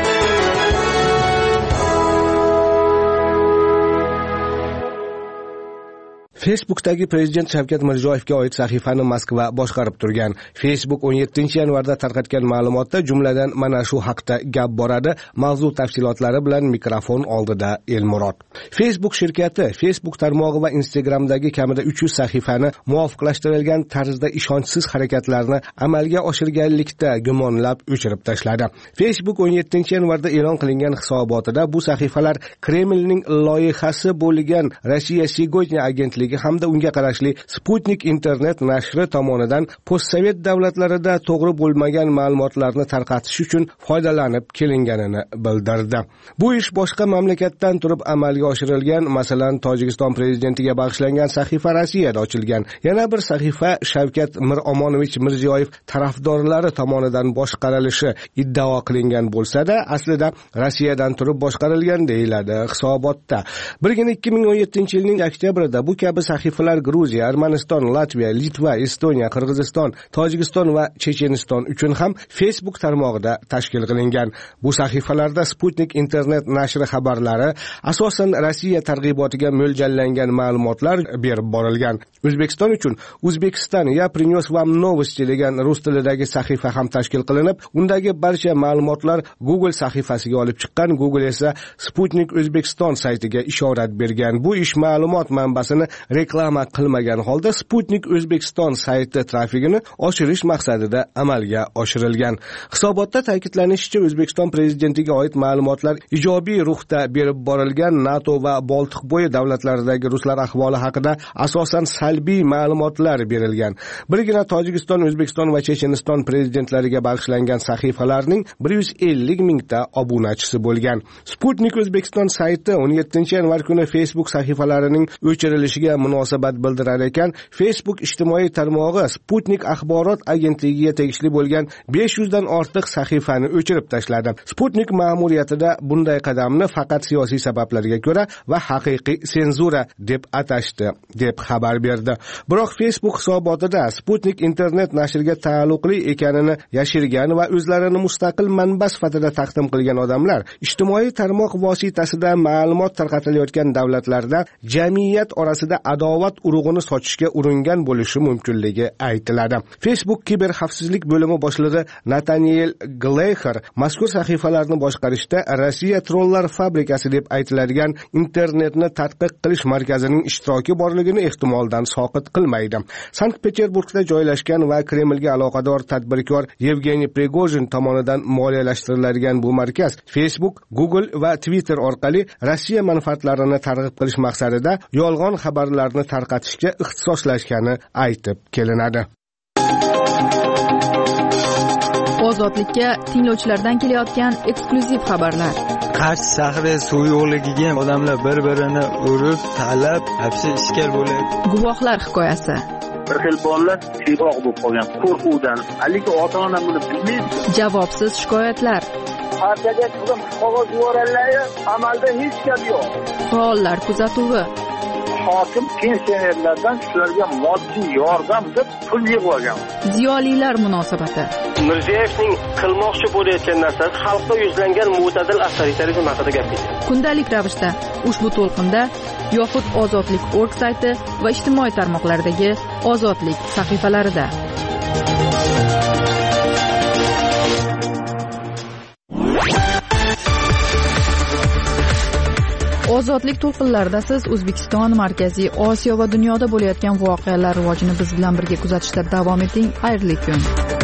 Facebook'dagi prezident Shavkat Mirziyoyevga oid sahifani Moskva boshqarib turgan. Facebook o'n yettinchi yanvarda tarqatgan ma'lumotda jumladan mana shu haqda gap boradi. Mavzu tafsilotlari bilan mikrofon oldida Elmurod. Facebook shirkati Facebook tarmog'i va Instagramdagi kamida uch yuz sahifani muvofiqlashtirilgan tarzda ishonchsiz harakatlarni amalga oshirganlikda gumonlab o'chirib tashladi. Facebook o'n yettinchi yanvarda e'lon qilingan hisobotida bu sahifalar Kremlning loyihasi bo'lgan Rossiya Segodnya agentligi hamda unga qarashli Sputnik internet nashri tomonidan postsovet davlatlarida to'g'ri bo'lmagan ma'lumotlarni tarqatish uchun foydalanib kelinganini bildirdi. Bu ish boshqa mamlakatdan turib amalga oshirilgan, masalan, Tojikiston prezidentiga bag'ishlangan sahifa Rossiyada ochilgan. Yana bir sahifa Shavkat Miromonovich Mirziyoyev tarafdorlari tomonidan boshqarilishi iddao qilingan bo'lsa-da, aslida Rossiyadan turib boshqarilgan deyiladi hisobotda. Birgina ikki ming o'n yettinchi yilning oktyabrida bu kabi sahifalar Gruziya, Armaniston, Latviya, Litva, Estoniya, Qirg'iziston, Tojikiston va Checheniston uchun ham Facebook tarmog'ida tashkil qilingan. Bu sahifalarda Sputnik internet nashri xabarlari, asosan Rossiya targ'ibotiga mo'ljallangan ma'lumotlar berib borilgan. O'zbekiston uchun Uzbekistan ya Prinyos vam Novosti degan rus tilidagi sahifa ham tashkil qilinib, undagi barcha ma'lumotlar Google sahifasiga olib chiqqan. Google esa Sputnik O'zbekiston saytiga ishorat bergan. Bu ish ma'lumot manbasini reklama qilmagan holda Sputnik O'zbekiston sayti trafigini oshirish maqsadida amalga oshirilgan. Hisobotda ta'kidlanishicha, O'zbekiston prezidentiga oid ma'lumotlar ijobiy ruhda berib borilgan. NATO va Boltiqbo'yi davlatlaridagi ruslar ahvoli haqida asosan salbiy ma'lumotlar berilgan. Birgina Tojikiston, O'zbekiston va Checheniston prezidentlariga bag'ishlangan sahifalarning bir yuz ellik mingta obunachisi bo'lgan. Sputnik O'zbekiston sayti o'n yettinchi yanvar kuni Facebook sahifalarining o'chirilishiga munosabat bildirar ekan, Facebook ijtimoiy tarmog'i Sputnik axborot agentligiga tegishli bo'lgan besh yuz dan ortiq sahifani o'chirib tashladi. Sputnik ma'muriyatida bunday qadamni faqat siyosiy sabablarga ko'ra va haqiqiy senzura deb atashdi, deb xabar berdi. Biroq Facebook hisobotida Sputnik internet nashriga taalluqli ekanini yashirgan va o'zlarini mustaqil manba sifatida taqdim qilgan odamlar ijtimoiy tarmoq vositasida ma'lumot tarqatilayotgan davlatlarda jamiyat orasida adovat urug'ini sochishga uringan bo'lishi mumkinligi aytiladi. Facebook kiber xavfsizlik bo'limi boshlig'i Nathaniel Gleicher mazkur sahifalarni boshqarishda Rossiya trollar fabrikasi deb aytiladigan internetni tadqiq qilish markazining ishtiroki borligini ehtimoldan soqit qilmaydi. Sankt-Peterburgda joylashgan va Kremlga aloqador tadbirkor Yevgeniy Prigojin tomonidan moliyalashtiriladigan bu markaz Facebook, Google va Twitter orqali Rossiya manfaatlarini targ'ib qilish maqsadida yolg'on xabarlarni tarqatishga ixtisoslashgani aytib kelinadi. Ozodlikka tinglovchilardan kelayotgan eksklyuziv xabarlar. Qarshi shahri suv yo'qligiga odamlar bir-birini urib, talab, hapsi ishkal bo'ladi. Guvohlar hikoyasi. Bir xil bolalar siyroq bo'lib qolgan qo'rquvdan. Haligi ota-ona buni bilmaydi. Javobsiz shikoyatlar. Partiyaga qilib qog'oz yuborganlar, amalda hech gap yo'q. Faollar kuzatuvi. Hokim pensionerlardan shularga moddiy yordam deb pul yig'ib olgan. Ziyolilar munosabati. Mirziyoyevning qilmoqchi bo'layotgan narsasi xalqqa yuzlangan mo'tadil avtoritarizm haqida gapirdi. Kundalik ravishda ushbu to'lqinda yoxud ozodlik точка org sayti va ijtimoiy tarmoqlardagi ozodlik sahifalarida. Ozodlik to'lqinlarida siz O'zbekiston, Markaziy Osiyo va dunyoda bo'layotgan voqealar rivojini biz bilan birga kuzatishda davom eting. Xayrli kun.